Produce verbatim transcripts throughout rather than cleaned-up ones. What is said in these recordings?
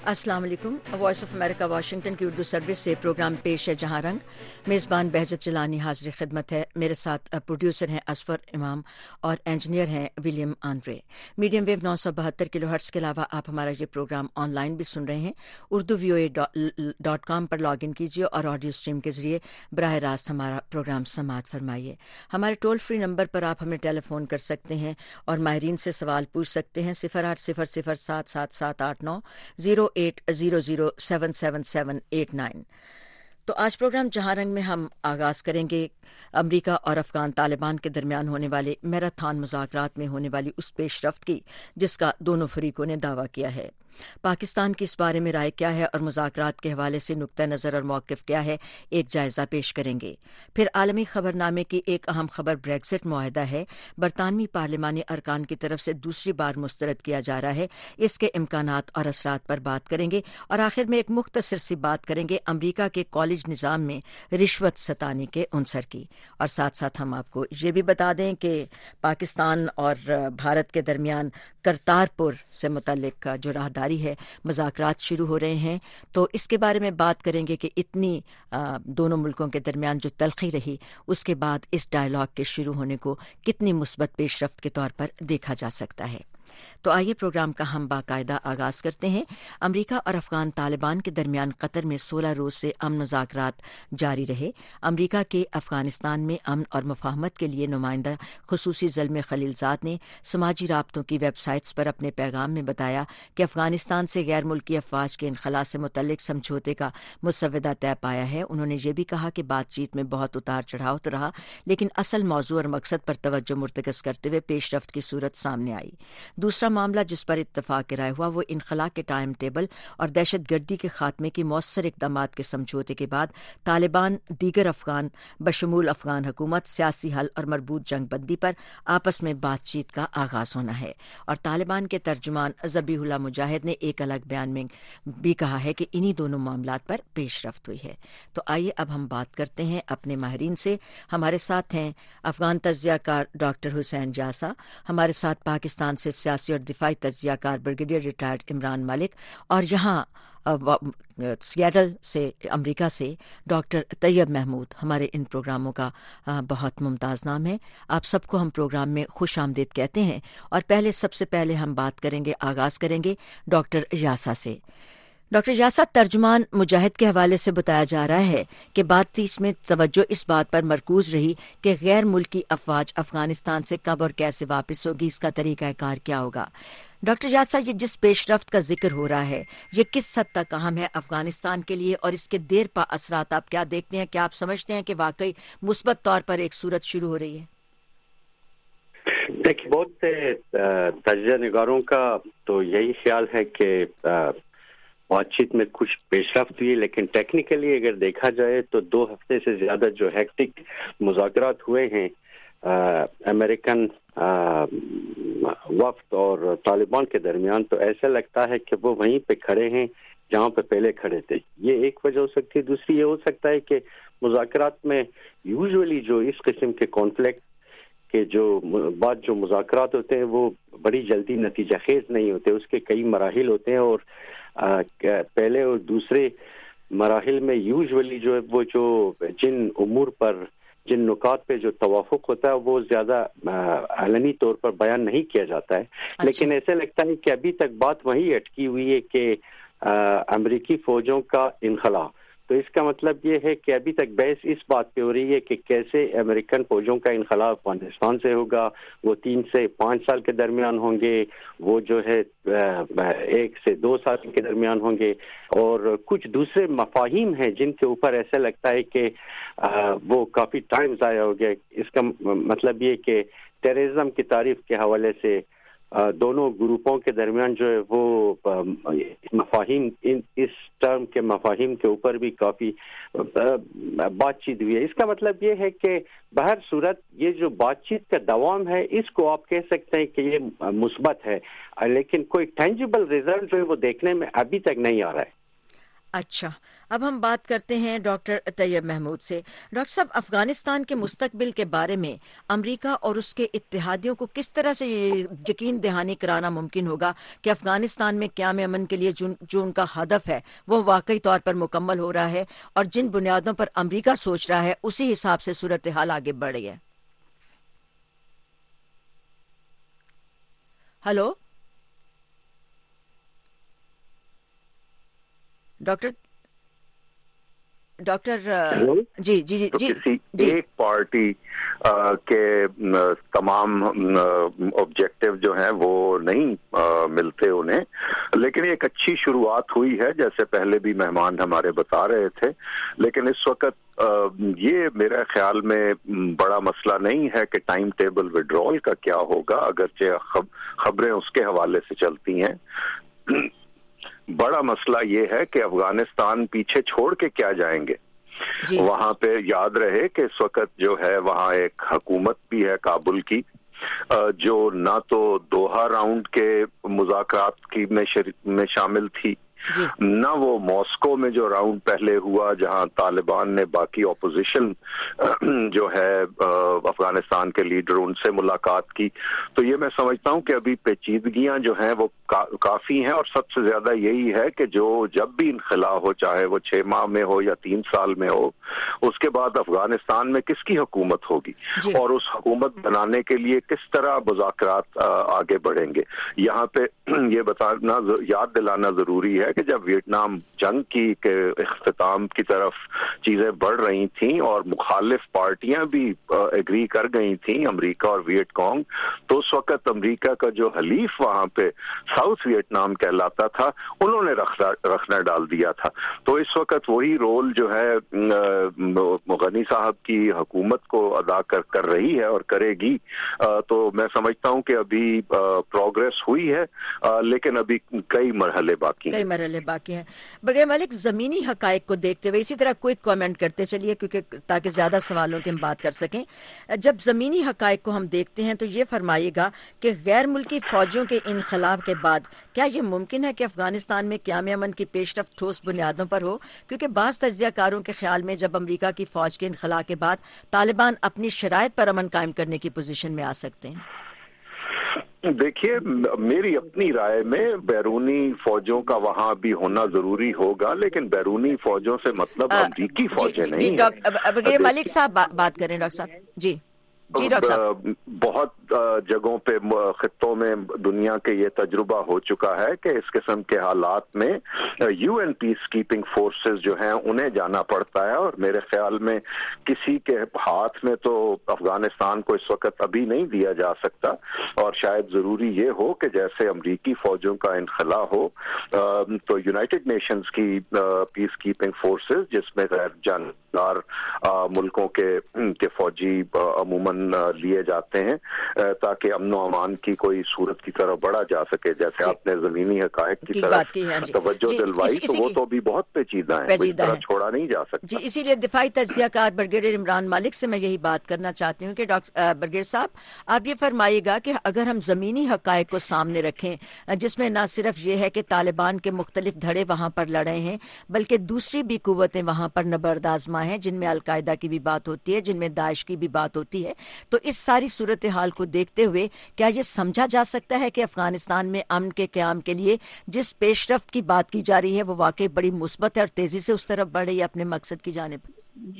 السلام علیکم. Voice of America Washington کی اردو سروس سے پروگرام پیش ہے جہاں رنگ. میزبان بہجت جیلانی حاضر خدمت ہے. میرے ساتھ پروڈیوسر ہیں اسفر امام اور انجینئر ہیں ولیم آنڈرے. میڈیم ویو نو سو بہتر کلو ہرٹز کے علاوہ آپ ہمارا یہ پروگرام آن لائن بھی سن رہے ہیں. Urdu V O A dot com پر لاگ ان کیجیے اور آڈیو اسٹریم کے ذریعے براہ راست ہمارا پروگرام سماعت فرمائیے. ہمارے ٹول فری نمبر پر آپ ہمیں ٹیلی فون کر سکتے ہیں اور ماہرین سے سوال پوچھ سکتے ہیں. صفر آٹھ صفر صفر سات سات سات آٹھ نو zero eight zero zero seven seven seven eight nine. تو آج پروگرام جہاں رنگ میں ہم آغاز کریں گے امریکہ اور افغان طالبان کے درمیان ہونے والے میراتھن مذاکرات میں ہونے والی اس پیش رفت کی جس کا دونوں فریقوں نے دعویٰ کیا ہے. پاکستان کی اس بارے میں رائے کیا ہے اور مذاکرات کے حوالے سے نقطہ نظر اور موقف کیا ہے، ایک جائزہ پیش کریں گے. پھر عالمی خبر نامے کی ایک اہم خبر بریگزٹ معاہدہ ہے، برطانوی پارلیمانی ارکان کی طرف سے دوسری بار مسترد کیا جا رہا ہے، اس کے امکانات اور اثرات پر بات کریں گے. اور آخر میں ایک مختصر سی بات کریں گے امریکہ کے کالج نظام میں رشوت ستانی کے عنصر کی. اور ساتھ ساتھ ہم آپ کو یہ بھی بتا دیں کہ پاکستان اور بھارت کے درمیان کرتارپور سے متعلق جو راہداری ہے مذاکرات شروع ہو رہے ہیں، تو اس کے بارے میں بات کریں گے کہ اتنی دونوں ملکوں کے درمیان جو تلخی رہی اس کے بعد اس ڈائیلاگ کے شروع ہونے کو کتنی مثبت پیش رفت کے طور پر دیکھا جا سکتا ہے. تو آئیے پروگرام کا ہم باقاعدہ آغاز کرتے ہیں. امریکہ اور افغان طالبان کے درمیان قطر میں سولہ روز سے امن مذاکرات جاری رہے. امریکہ کے افغانستان میں امن اور مفاہمت کے لیے نمائندہ خصوصی زلمے خلیلزاد نے سماجی رابطوں کی ویب سائٹس پر اپنے پیغام میں بتایا کہ افغانستان سے غیر ملکی افواج کے انخلاء سے متعلق سمجھوتے کا مسودہ طے پایا ہے. انہوں نے یہ بھی کہا کہ بات چیت میں بہت اتار چڑھاؤ تو رہا، لیکن اصل موضوع اور مقصد پر توجہ مرتکز کرتے ہوئے پیش رفت کی صورت سامنے آئی. دوسرا معاملہ جس پر اتفاق رائے ہوا وہ انخلاء کے ٹائم ٹیبل اور دہشت گردی کے خاتمے کی مؤثر اقدامات کے سمجھوتے کے بعد طالبان دیگر افغان بشمول افغان حکومت سیاسی حل اور مربوط جنگ بندی پر آپس میں بات چیت کا آغاز ہونا ہے. اور طالبان کے ترجمان ذبیح اللہ مجاہد نے ایک الگ بیان میں بھی کہا ہے کہ انہی دونوں معاملات پر پیش رفت ہوئی ہے. تو آئیے اب ہم بات کرتے ہیں اپنے ماہرین سے. ہمارے ساتھ ہیں افغان تجزیہ کار ڈاکٹر حسین جاسا، ہمارے ساتھ پاکستان سے سیاسی اور دفاعی تجزیہ کار بریگیڈیئر ریٹائرڈ عمران ملک، اور یہاں سیاٹل سے امریکہ سے ڈاکٹر طیب محمود. ہمارے ان پروگراموں کا بہت ممتاز نام ہے. آپ سب کو ہم پروگرام میں خوش آمدید کہتے ہیں. اور پہلے سب سے پہلے ہم بات کریں گے، آغاز کریں گے ڈاکٹر یاسا سے. ڈاکٹر یاسا، ترجمان مجاہد کے حوالے سے بتایا جا رہا ہے کہ بات چیت میں توجہ اس بات پر مرکوز رہی کہ غیر ملکی افواج افغانستان سے کب اور کیسے واپس ہوگی، اس کا طریقہ کار کیا ہوگا. ڈاکٹر یاسا، یہ جس پیش رفت کا ذکر ہو رہا ہے یہ کس حد تک اہم ہے افغانستان کے لیے، اور اس کے دیر پا اثرات آپ کیا دیکھتے ہیں؟ کیا آپ سمجھتے ہیں کہ واقعی مثبت طور پر ایک صورت شروع ہو رہی ہے؟ دیکھیے، بہت سے تجزیہ نگاروں کا تو یہی خیال ہے کہ بات چیت میں کچھ پیش رفت ہوئی، لیکن ٹیکنیکلی اگر دیکھا جائے تو دو ہفتے سے زیادہ جو ہیکٹک مذاکرات ہوئے ہیں امریکن وفد اور طالبان کے درمیان، تو ایسا لگتا ہے کہ وہ وہیں پہ کھڑے ہیں جہاں پہ پہلے کھڑے تھے. یہ ایک وجہ ہو سکتی ہے. دوسری یہ ہو سکتا ہے کہ مذاکرات میں یوزولی جو اس قسم کے کانفلکٹ کہ جو بعد جو مذاکرات ہوتے ہیں وہ بڑی جلدی نتیجہ خیز نہیں ہوتے، اس کے کئی مراحل ہوتے ہیں، اور پہلے اور دوسرے مراحل میں یوزولی جو ہے وہ جو جن امور پر جن نکات پہ جو توافق ہوتا ہے وہ زیادہ علنی طور پر بیان نہیں کیا جاتا ہے. اچھا. لیکن ایسا لگتا ہے کہ ابھی تک بات وہی اٹکی ہوئی ہے کہ امریکی فوجوں کا انخلاء. تو اس کا مطلب یہ ہے کہ ابھی تک بحث اس بات پہ ہو رہی ہے کہ کیسے امریکن فوجوں کا انخلاء افغانستان سے ہوگا. وہ تین سے پانچ سال کے درمیان ہوں گے، وہ جو ہے ایک سے دو سال کے درمیان ہوں گے، اور کچھ دوسرے مفاہیم ہیں جن کے اوپر ایسا لگتا ہے کہ وہ کافی ٹائم ضائع ہو گیا. اس کا مطلب یہ کہ ٹیررزم کی تعریف کے حوالے سے دونوں گروپوں کے درمیان جو ہے وہ مفاہیم اس ٹرم کے مفاہیم کے اوپر بھی کافی بات چیت ہوئی ہے. اس کا مطلب یہ ہے کہ بہر صورت یہ جو بات چیت کا دوام ہے اس کو آپ کہہ سکتے ہیں کہ یہ مثبت ہے، لیکن کوئی ٹینجیبل ریزلٹ جو ہے وہ دیکھنے میں ابھی تک نہیں آ رہا ہے. اچھا، اب ہم بات کرتے ہیں ڈاکٹر طیب محمود سے۔ ڈاکٹر صاحب، افغانستان کے مستقبل کے بارے میں امریکہ اور اس کے اتحادیوں کو کس طرح سے یقین دہانی کرانا ممکن ہوگا کہ افغانستان میں قیام امن کے لیے جو ان کا ہدف ہے وہ واقعی طور پر مکمل ہو رہا ہے، اور جن بنیادوں پر امریکہ سوچ رہا ہے اسی حساب سے صورتحال آگے بڑھ رہی ہے؟ ہلو ڈاکٹر ڈاکٹر جی جی جی تو جی کسی جی ایک پارٹی کے تمام آبجیکٹو جو ہیں وہ نہیں ملتے انہیں، لیکن ایک اچھی شروعات ہوئی ہے جیسے پہلے بھی مہمان ہمارے بتا رہے تھے، لیکن اس وقت یہ میرے خیال میں بڑا مسئلہ نہیں ہے کہ ٹائم ٹیبل وڈرول کا کیا ہوگا، اگرچہ خبریں اس کے حوالے سے چلتی ہیں۔ بڑا مسئلہ یہ ہے کہ افغانستان پیچھے چھوڑ کے کیا جائیں گے۔ جی وہاں پہ یاد رہے کہ اس وقت جو ہے وہاں ایک حکومت بھی ہے کابل کی، جو نہ تو دوحہ راؤنڈ کے مذاکرات کی میں شامل تھی، جی نہ وہ ماسکو میں جو راؤنڈ پہلے ہوا جہاں طالبان نے باقی اپوزیشن جو ہے افغانستان کے لیڈر ان سے ملاقات کی۔ تو یہ میں سمجھتا ہوں کہ ابھی پیچیدگیاں جو ہیں وہ کافی ہیں، اور سب سے زیادہ یہی ہے کہ جو جب بھی انخلا ہو، چاہے وہ چھ ماہ میں ہو یا تین سال میں ہو، اس کے بعد افغانستان میں کس کی حکومت ہوگی جی اور اس حکومت بنانے کے لیے کس طرح مذاکرات آگے بڑھیں گے۔ یہاں پہ یہ بتانا یاد دلانا ضروری ہے کہ جب ویتنام جنگ کی کے اختتام کی طرف چیزیں بڑھ رہی تھیں اور مخالف پارٹیاں بھی ایگری کر گئی تھیں، امریکہ اور ویٹ کانگ، تو اس وقت امریکہ کا جو حلیف وہاں پہ ساؤتھ ویتنام کہلاتا تھا، انہوں نے رخنا ڈال دیا تھا۔ تو اس وقت وہی رول جو ہے غنی صاحب کی حکومت کو ادا کر کر رہی ہے اور کرے گی۔ تو میں سمجھتا ہوں کہ ابھی پروگریس ہوئی ہے، لیکن ابھی کئی مرحلے باقی ہیں کئی مرحلے باقی ہیں۔ برگزیدہ ملک، زمینی حقائق کو دیکھتے ہوئے اسی طرح کوئی کامنٹ کرتے چلیے کیونکہ تاکہ زیادہ سوالوں کی ہم بات کر سکیں۔ جب زمینی حقائق کو ہم دیکھتے ہیں تو یہ فرمائیے گا کہ غیر ملکی فوجوں کے انخلاء کے بعد کیا یہ ممکن ہے کہ افغانستان میں قیام امن کی پیش رفت ٹھوس بنیادوں پر ہو؟ کیونکہ بعض تجزیہ کاروں کے خیال میں جب امریکہ کی فوج کے انخلاء کے بعد طالبان اپنی شرائط پر امن قائم کرنے کی پوزیشن میں آ سکتے ہیں۔ دیکھیے، میری اپنی رائے میں بیرونی فوجوں کا وہاں بھی ہونا ضروری ہوگا، لیکن بیرونی فوجوں سے مطلب امریکی فوجیں جی نہیں ہیں۔ جی ملک صاحب بات کریں ڈاکٹر صاحب۔ جی جی ڈاکٹر صاحب، بہت جگہوں پہ خطوں میں دنیا کے یہ تجربہ ہو چکا ہے کہ اس قسم کے حالات میں U N peacekeeping forces جو ہیں انہیں جانا پڑتا ہے، اور میرے خیال میں کسی کے ہاتھ میں تو افغانستان کو اس وقت ابھی نہیں دیا جا سکتا، اور شاید ضروری یہ ہو کہ جیسے امریکی فوجوں کا انخلا ہو تو یونائٹڈ نیشنز کی پیس کیپنگ فورسز، جس میں غیر جانبدار ملکوں کے فوجی عموماً لیے جاتے ہیں تاکہ امن و امان کی کوئی صورت کی طرف بڑھا جا سکے، جیسے جی. آپ نے زمینی حقائق کی کی طرف بات کی ہے جی. توجہ جی. دلوائی، اسی, تو اسی وہ تو بھی بہت پیچیدہ ہیں، پیچیدہ اس طرح ہے. چھوڑا نہیں جا سکتا۔ جی اسی لیے دفاعی تجزیہ کار برگیڈیئر عمران مالک سے میں یہی بات کرنا چاہتی ہوں کہ ڈاکٹر برگیڈیئر صاحب، آپ یہ فرمائیے گا کہ اگر ہم زمینی حقائق کو سامنے رکھیں، جس میں نہ صرف یہ ہے کہ طالبان کے مختلف دھڑے وہاں پر لڑے ہیں، بلکہ دوسری بھی قوتیں وہاں پر نبرد آزما ہیں، جن میں القاعدہ کی بھی بات ہوتی ہے، جن میں داعش کی بھی بات ہوتی ہے، تو اس ساری صورتحال کو دیکھتے ہوئے کیا یہ سمجھا جا سکتا ہے کہ افغانستان میں امن کے قیام کے لیے جس پیش رفت کی بات کی جا رہی ہے وہ واقعی بڑی مثبت ہے اور تیزی سے اس طرف بڑھ رہی ہے اپنے مقصد کی جانب؟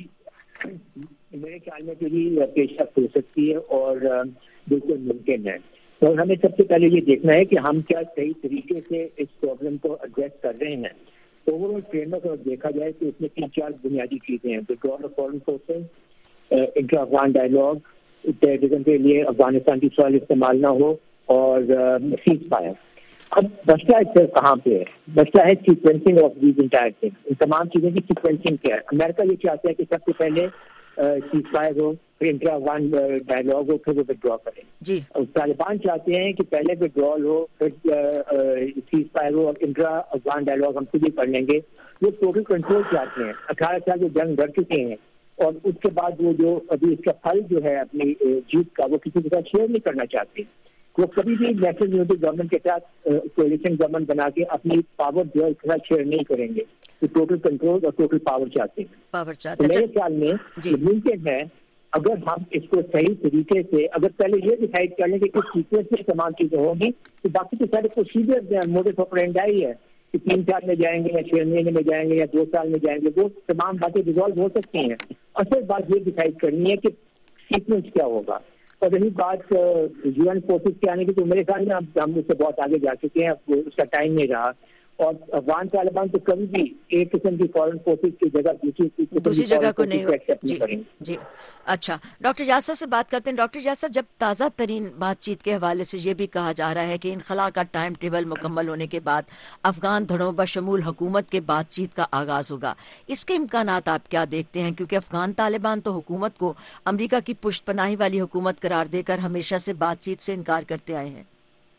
میرے خیال میں تو یہ پیش رفت ہو سکتی ہے اور بالکل ممکن ہے، اور ہمیں سب سے پہلے یہ دیکھنا ہے کہ ہم کیا صحیح طریقے سے اس پرابلم کو ایڈریس کر رہے ہیں۔ اوور آل فریم ورک اگر دیکھا جائے تو اس میں تین چار بنیادی چیزیں ہیں: وithdrawal of foreign forces، intra Afghan dialogue, terrorism کے لیے افغانستان کی سوال استعمال نہ ہو، اور سیز فائر۔ اب مسئلہ اس کہاں پہ ہے؟ مسئلہ ہے sequencing of these entire thing. ان تمام چیزوں کی سیکوینسنگ کیا ہے؟ امریکہ یہ چاہتا ہے کہ سب سے پہلے سیز فائر ہو، پھر انٹرا افغان ڈائلاگ ہو، پھر وہ ودرا کریں۔ جی طالبان چاہتے ہیں کہ پہلے ودرال ہو، پھر سیز فائر ہو، اور انٹرا افغان ڈائلاگ ہم خود ہی کر لیں گے۔ وہ ٹوٹل کنٹرول چاہتے ہیں۔ اٹھارہ سال جو جنگ لڑ چکے ہیں، اور اس کے بعد وہ جو ابھی اس کا پھل جو ہے اپنی جیت کا، وہ کسی کے ساتھ شیئر نہیں کرنا چاہتے، وہ کبھی بھی نیشنل یونٹی گورنمنٹ کے ساتھ کولیشن گورنمنٹ بنا کے اپنی پاور جو ہے اس طرح شیئر نہیں کریں گے. وہ ٹوٹل کنٹرول اور ٹوٹل پاور چاہتے ہیں. پاور چاہتے ہیں. میرے خیال میں ممکن ہے اگر ہم اس کو صحیح طریقے سے اگر پہلے یہ ڈیسائیڈ کر لیں کہ کس سیکوینس میں تمام چیزیں ہوں گی تو باقی تو سارے پروسیجر موڈس آپرینڈی ہے کہ تین سال میں جائیں گے یا چھ مہینے میں جائیں گے یا دو سال میں جائیں گے, وہ تمام باتیں ریزالو ہو سکتی ہیں. اصل بات یہ ڈیسائیڈ کرنی ہے کہ سیکوینس کیا ہوگا. اور رہی بات یو این فورسز کے آنے کی تو میرے خیال میں ہم اس سے بہت آگے جا چکے ہیں, اس کا ٹائم نہیں رہا. اور افغان طالبان تو کبھی بھی ایک قسم کی فورن فورسز کی جگہ دوسری دوسری جگہ کو نہیں جی جی اچھا ڈاکٹر یاسر سے بات کرتے ہیں. ڈاکٹر یاسر, جب تازہ ترین بات چیت کے حوالے سے یہ بھی کہا جا رہا ہے کہ انخلا کا ٹائم ٹیبل مکمل ہونے کے بعد افغان دھڑوں بشمول حکومت کے بات چیت کا آغاز ہوگا, اس کے امکانات آپ کیا دیکھتے ہیں؟ کیونکہ افغان طالبان تو حکومت کو امریکہ کی پشت پناہی والی حکومت قرار دے کر ہمیشہ سے بات چیت سے انکار کرتے آئے ہیں.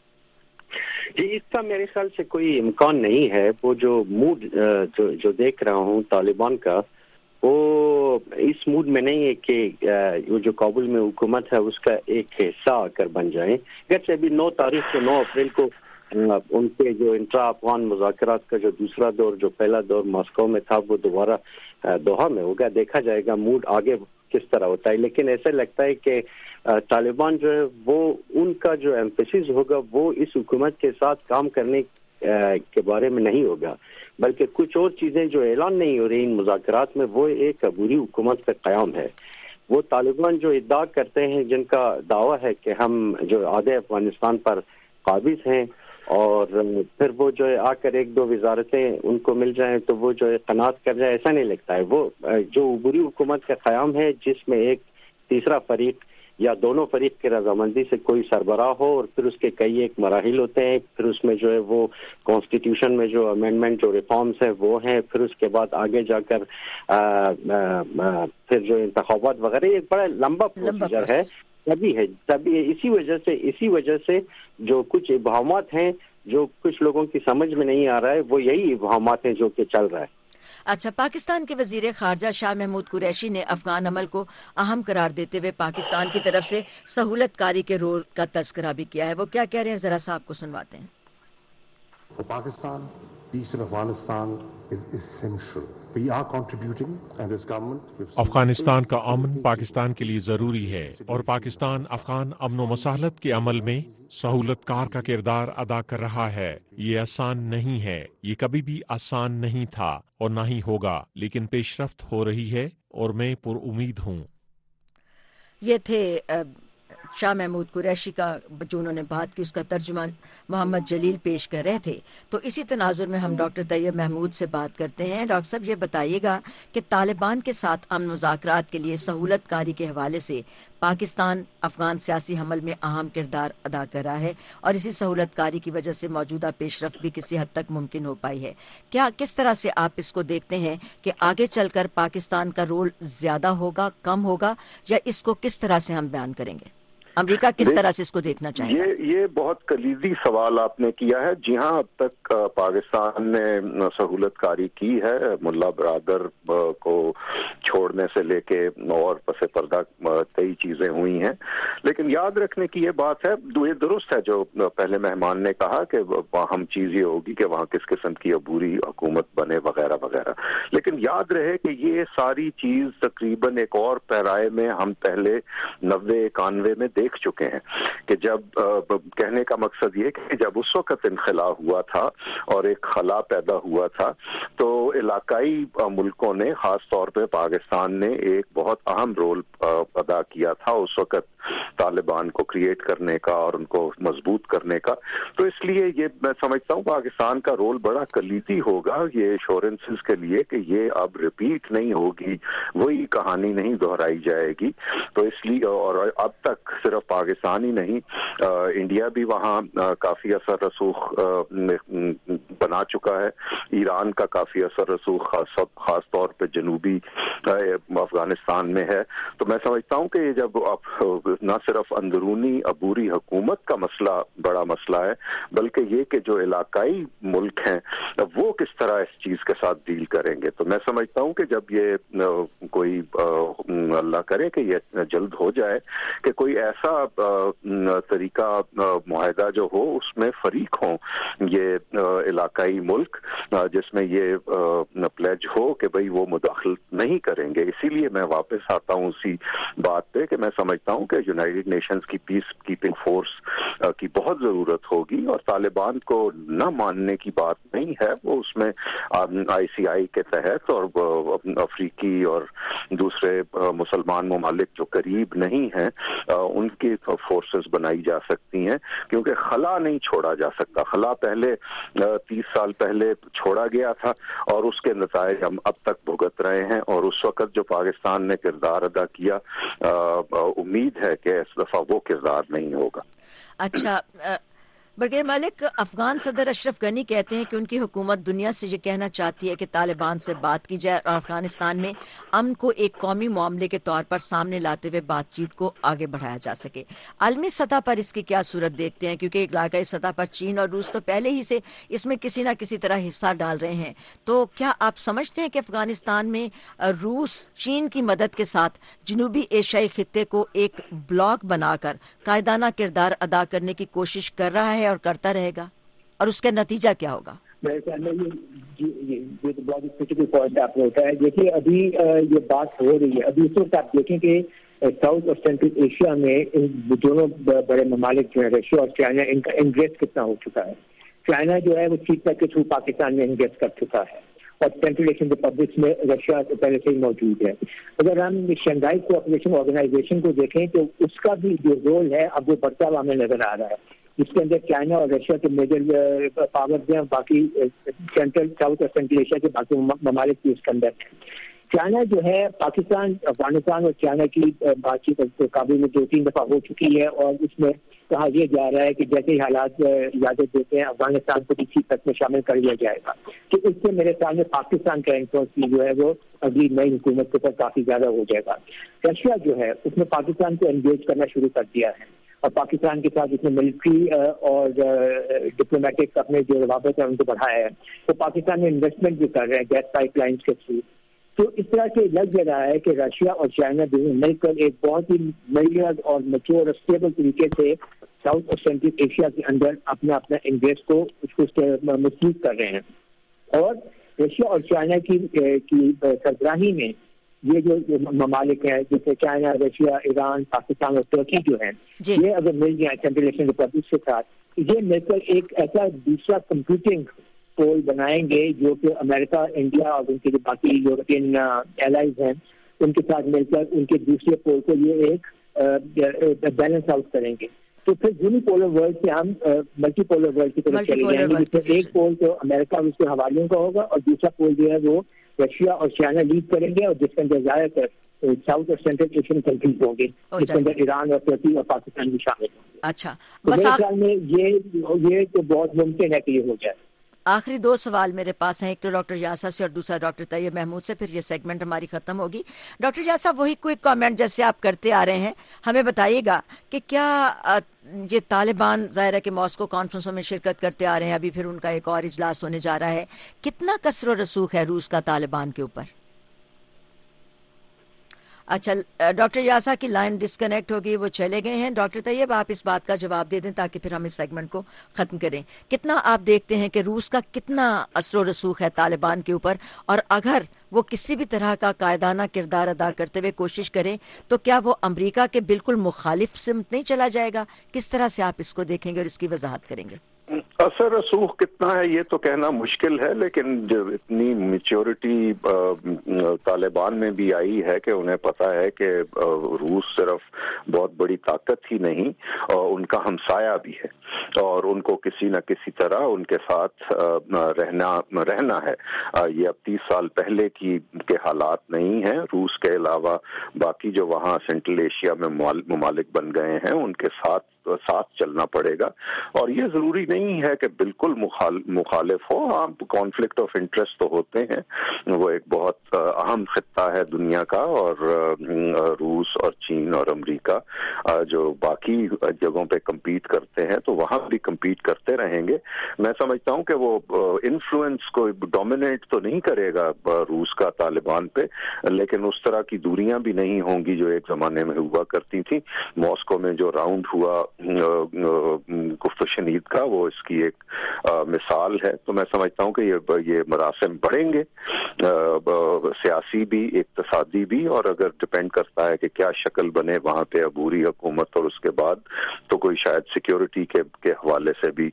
جی, اس کا میرے خیال سے کوئی امکان نہیں ہے. وہ جو موڈ جو, جو دیکھ رہا ہوں طالبان کا, وہ اس موڈ میں نہیں ہے کہ وہ جو کابل میں حکومت ہے اس کا ایک حصہ آ کر بن جائیں. اگرچہ ابھی نو تاریخ کو نو اپریل کو ان کے جو انٹرا افغان مذاکرات کا جو دوسرا دور, جو پہلا دور ماسکو میں تھا, وہ دوبارہ دوحہ میں ہوگا. دیکھا جائے گا موڈ آگے کس طرح ہوتا ہے. لیکن ایسا لگتا ہے کہ طالبان جو ہے وہ ان کا جو ایمفیسس ہوگا وہ اس حکومت کے ساتھ کام کرنے کے بارے میں نہیں ہوگا, بلکہ کچھ اور چیزیں جو اعلان نہیں ہو رہی ان مذاکرات میں, وہ ایک عبوری حکومت کا قیام ہے. وہ طالبان جو ادعا کرتے ہیں, جن کا دعویٰ ہے کہ ہم جو آدھے افغانستان پر قابض ہیں, اور پھر وہ جو ہے آ کر ایک دو وزارتیں ان کو مل جائیں تو وہ جو ہے قناعت کر جائے, ایسا نہیں لگتا ہے. وہ جو عبوری حکومت کا قیام ہے جس میں ایک تیسرا فریق یا دونوں فریق کی رضامندی سے کوئی سربراہ ہو, اور پھر اس کے کئی ایک مراحل ہوتے ہیں. پھر اس میں جو ہے وہ کانسٹیٹیوشن میں جو امینڈمنٹ جو ریفارمز ہیں وہ ہیں, پھر اس کے بعد آگے جا کر آ, آ, آ, پھر جو انتخابات وغیرہ, ایک بڑا لمبا پروسیجر ہے. تبھی ہے تبھی اسی وجہ سے اسی وجہ سے جو کچھ ابہامات ہیں جو کچھ لوگوں کی سمجھ میں نہیں آ رہا ہے, وہ یہی ابہامات ہیں جو کہ چل رہا ہے. اچھا, پاکستان کے وزیر خارجہ شاہ محمود قریشی نے افغان عمل کو اہم قرار دیتے ہوئے پاکستان کی طرف سے سہولت کاری کے رول کا تذکرہ بھی کیا ہے. وہ کیا کہہ رہے ہیں, ذرا سا آپ کو سنواتے ہیں. For Pakistan, peace in Afghanistan is essential. We are contributing and this government Afghanistan کا امن پاکستان کے لیے ضروری ہے, اور پاکستان افغان امن و مصالحت کے عمل میں سہولت کار کا کردار ادا کر رہا ہے. یہ آسان نہیں ہے, یہ کبھی بھی آسان نہیں تھا اور نہ ہی ہوگا, لیکن پیش رفت ہو رہی ہے اور میں پر امید ہوں. یہ تھے شاہ محمود قریشی کا جو انہوں نے بات کی, اس کا ترجمان محمد جلیل پیش کر رہے تھے. تو اسی تناظر میں ہم ڈاکٹر طیب محمود سے بات کرتے ہیں. ڈاکٹر صاحب, یہ بتائیے گا کہ طالبان کے ساتھ امن مذاکرات کے لیے سہولت کاری کے حوالے سے پاکستان افغان سیاسی عمل میں اہم کردار ادا کر رہا ہے, اور اسی سہولت کاری کی وجہ سے موجودہ پیش رفت بھی کسی حد تک ممکن ہو پائی ہے. کیا کس طرح سے آپ اس کو دیکھتے ہیں کہ آگے چل کر پاکستان کا رول زیادہ ہوگا, کم ہوگا, یا اس کو کس طرح سے ہم بیان کریں گے؟ امریکہ کس طرح سے اس کو دیکھنا چاہیے؟ یہ یہ بہت کلیدی سوال آپ نے کیا ہے. جی ہاں, اب تک پاکستان نے سہولت کاری کی ہے, ملا برادر کو چھوڑنے سے لے کے اور پس پردہ کئی چیزیں ہوئی ہیں. لیکن یاد رکھنے کی یہ بات ہے, یہ درست ہے جو پہلے مہمان نے کہا کہ ہم چیز یہ ہوگی کہ وہاں کس قسم کی عبوری حکومت بنے وغیرہ وغیرہ. لیکن یاد رہے کہ یہ ساری چیز تقریباً ایک اور پیرائے میں ہم پہلے نوے اکانوے میں دیکھ چکے ہیں کہ جب کہنے کا مقصد یہ کہ جب اس وقت انخلا ہوا تھا اور ایک خلا پیدا ہوا تھا, تو علاقائی ملکوں نے, خاص طور پہ پاکستان نے, ایک بہت اہم رول ادا کیا تھا اس وقت طالبان کو کریٹ کرنے کا اور ان کو مضبوط کرنے کا. تو اس لیے یہ میں سمجھتا ہوں پاکستان کا رول بڑا کلیدی ہوگا یہ ایشورنسز کے لیے کہ یہ اب ریپیٹ نہیں ہوگی, وہی کہانی نہیں دہرائی جائے گی. تو اس لیے, اور اب تک صرف پاکستان ہی نہیں, انڈیا بھی وہاں کافی اثر رسوخ بنا چکا ہے. ایران کا کافی اثر رسوخ خاص خاص طور پہ جنوبی افغانستان میں ہے. تو میں سمجھتا ہوں کہ جب اب نہ صرف اندرونی عبوری حکومت کا مسئلہ بڑا مسئلہ ہے بلکہ یہ کہ جو علاقائی ملک ہیں وہ کس طرح اس چیز کے ساتھ ڈیل کریں گے. تو میں سمجھتا ہوں کہ جب یہ کوئی اللہ کرے کہ یہ جلد ہو جائے کہ کوئی ایسا طریقہ معاہدہ جو ہو اس میں فریق ہوں یہ علاقائی ملک جس میں یہ پلیج ہو کہ بھئی وہ مداخلت نہیں کریں گے. اسی لیے میں واپس آتا ہوں اسی بات پہ کہ میں سمجھتا ہوں کہ یونائیٹڈ نیشنز کی پیس کیپنگ فورس کی بہت ضرورت ہوگی اور طالبان کو نہ ماننے کی بات نہیں ہے. وہ اس میں آئی سی آئی کے تحت اور افریقی اور دوسرے مسلمان ممالک جو قریب نہیں ہیں ان کی فورسز بنائی جا سکتی ہیں کیونکہ خلا نہیں چھوڑا جا سکتا. خلا پہلے تیس سال پہلے چھوڑا گیا تھا اور اس کے نتائج ہم اب تک بھگت رہے ہیں اور اس وقت جو پاکستان نے کردار ادا کیا امید ہے کہ اس دفعہ وہ کردار نہیں ہوگا. اچھا برگیر مالک، افغان صدر اشرف غنی کہتے ہیں کہ ان کی حکومت دنیا سے یہ کہنا چاہتی ہے کہ طالبان سے بات کی جائے اور افغانستان میں امن کو ایک قومی معاملے کے طور پر سامنے لاتے ہوئے بات چیت کو آگے بڑھایا جا سکے. عالمی سطح پر اس کی کیا صورت دیکھتے ہیں؟ کیونکہ علاقائی سطح پر چین اور روس تو پہلے ہی سے اس میں کسی نہ کسی طرح حصہ ڈال رہے ہیں. تو کیا آپ سمجھتے ہیں کہ افغانستان میں روس چین کی مدد کے ساتھ جنوبی ایشیائی خطے کو ایک بلاک بنا کر قائدانہ کردار ادا کرنے کی کوشش کر رہا ہے اور کرتا رہے گا، اور اس کا نتیجہ کیا ہوگا؟ میرے خیال میں یہ یہ تو بہت اسپیسیفک پوائنٹ آپ نے اٹھایا. دیکھیے ابھی یہ بات ہو رہی ہے، ابھی اس وقت آپ دیکھیں کہ ساؤتھ اور سینٹرل ایشیا میں دونوں بڑے ممالک جو ہیں رشیا اور چائنا، ان کا انگریس کتنا ہو چکا ہے. چائنا جو ہے وہ چیتا کے تھرو پاکستان میں انگریس کر چکا ہے اور سینٹرل ایشین ریپبلکس میں رشیا سے پہلے سے ہی موجود ہے. اگر ہم شنگھائی کوآپریشن آرگنائزیشن کو دیکھیں تو اس کا بھی جو رول ہے اب وہ بڑھتا ہوا ہمیں نظر آ رہا ہے، جس کے اندر چائنا اور رشیا کے میجر پاور ہیں، باقی سینٹرل ساؤتھ اور سینٹرل ایشیا کے باقی ممالک بھی اس کے اندر ہیں. چائنا جو ہے پاکستان، افغانستان اور چائنا کی بات چیت کابل میں دو تین دفعہ ہو چکی ہے اور اس میں کہا یہ جا رہا ہے کہ جیسے ہی حالات اجازت دیتے ہیں افغانستان کو اسی تک میں شامل کر لیا جائے گا. تو اس سے میرے سامنے پاکستان کا انفلوئنس جو ہے وہ اگلی نئی حکومت کے اوپر کافی زیادہ ہو جائے گا. رشیا جو ہے اس نے پاکستان کو انگیج کرنا شروع کر دیا ہے اور پاکستان کے ساتھ اس نے ملٹری اور ڈپلومیٹک اپنے جو روابط ہیں ان کو بڑھایا ہے. تو پاکستان میں انویسٹمنٹ بھی کر رہے ہیں گیس پائپ لائنس کے تھرو. تو اس طرح سے لگ جا رہا ہے کہ رشیا اور چائنا دونوں مل کر ایک بہت ہی میجر اور میچور اور اسٹیبل طریقے سے ساؤتھ اور سینٹرل ایشیا کے اندر اپنا اپنا انگریس کو اس کو مضبوط کر رہے ہیں. اور رشیا اور چائنا کی سربراہی میں یہ جو ممالک ہیں جیسے چائنا، رشیا، ایران، پاکستان اور ترکی جو ہیں جی. یہ اگر مل جائیں سینٹرل ایشین ریپبلک کے ساتھ، یہ مل کر ایک ایسا دوسرا کمپیوٹنگ پول بنائیں گے جو کہ امریکہ، انڈیا اور ان کے جو باقی یورپین ایلائز ہیں ان کے ساتھ مل کر ان کے دوسرے پول کو یہ ایک بیلنس آؤٹ کریں گے. تو پھر یونی پولر ورلڈ سے ہم ملٹی پولر ورلڈ کی طرف چلے جائیں گے، جس میں ایک پول تو امریکہ اور اس کے حوالیوں کا ہوگا اور دوسرا پول جو ہے وہ رشیا اور چائنا لیڈ کریں گے اور جس کے اندر زیادہ تر ساؤتھ اور سینٹرل ایشین کنٹریز ہوں گے، جس کے اندر ایران اور ترکی اور پاکستان بھی شامل ہوں گے. اچھا، میرے خیال میں یہ یہ تو بہت ممکن ہے کہ یہ ہو جائے. آخری دو سوال میرے پاس ہیں، ایک تو ڈاکٹر یاسا سے اور دوسرا ڈاکٹر طیب محمود سے، پھر یہ سیگمنٹ ہماری ختم ہوگی. ڈاکٹر یاسا، وہی کوئی کامنٹ جیسے آپ کرتے آ رہے ہیں، ہمیں بتائیے گا کہ کیا یہ طالبان ظاہر ہے کہ ماسکو کانفرنسوں میں شرکت کرتے آ رہے ہیں، ابھی پھر ان کا ایک اور اجلاس ہونے جا رہا ہے، کتنا کثر و رسوخ ہے روس کا طالبان کے اوپر؟ اچھا، ڈاکٹر یاسا کی لائن ڈسکنیکٹ ہوگی، وہ چلے گئے ہیں. ڈاکٹر طیب، آپ اس بات کا جواب دے دیں تاکہ پھر ہم اس سیگمنٹ کو ختم کریں. کتنا آپ دیکھتے ہیں کہ روس کا کتنا اثر و رسوخ ہے طالبان کے اوپر، اور اگر وہ کسی بھی طرح کا قائدانہ کردار ادا کرتے ہوئے کوشش کریں تو کیا وہ امریکہ کے بالکل مخالف سمت نہیں چلا جائے گا؟ کس طرح سے آپ اس کو دیکھیں گے اور اس کی وضاحت کریں گے؟ اثر رسوخ کتنا ہے یہ تو کہنا مشکل ہے، لیکن جو اتنی میچورٹی طالبان میں بھی آئی ہے کہ انہیں پتا ہے کہ روس صرف بہت بڑی طاقت ہی نہیں اور ان کا ہمسایہ بھی ہے اور ان کو کسی نہ کسی طرح ان کے ساتھ رہنا رہنا ہے. یہ اب تیس سال پہلے کی کے حالات نہیں ہیں. روس کے علاوہ باقی جو وہاں سینٹرل ایشیا میں ممالک بن گئے ہیں ان کے ساتھ ساتھ چلنا پڑے گا. اور یہ ضروری نہیں ہے کہ بالکل مخالف ہو. ہاں کانفلکٹ آف انٹرسٹ تو ہوتے ہیں, وہ ایک بہت اہم خطہ ہے دنیا کا, اور روس اور چین اور امریکہ جو باقی جگہوں پہ کمپیٹ کرتے ہیں تو وہاں بھی کمپیٹ کرتے رہیں گے. میں سمجھتا ہوں کہ وہ انفلوئنس کو ڈومینیٹ تو نہیں کرے گا روس کا طالبان پہ, لیکن اس طرح کی دوریاں بھی نہیں ہوں گی جو ایک زمانے میں ہوا کرتی تھیں. ماسکو میں جو راؤنڈ ہوا گفت و شنید کا, وہ اس کی ایک مثال ہے. تو میں سمجھتا ہوں کہ یہ یہ مراسم بڑھیں گے, سیاسی بھی اقتصادی بھی, اور اگر ڈپینڈ کرتا ہے کہ کیا شکل بنے وہاں پہ عبوری حکومت اور اس کے بعد, تو کوئی شاید سیکیورٹی کے کے حوالے سے بھی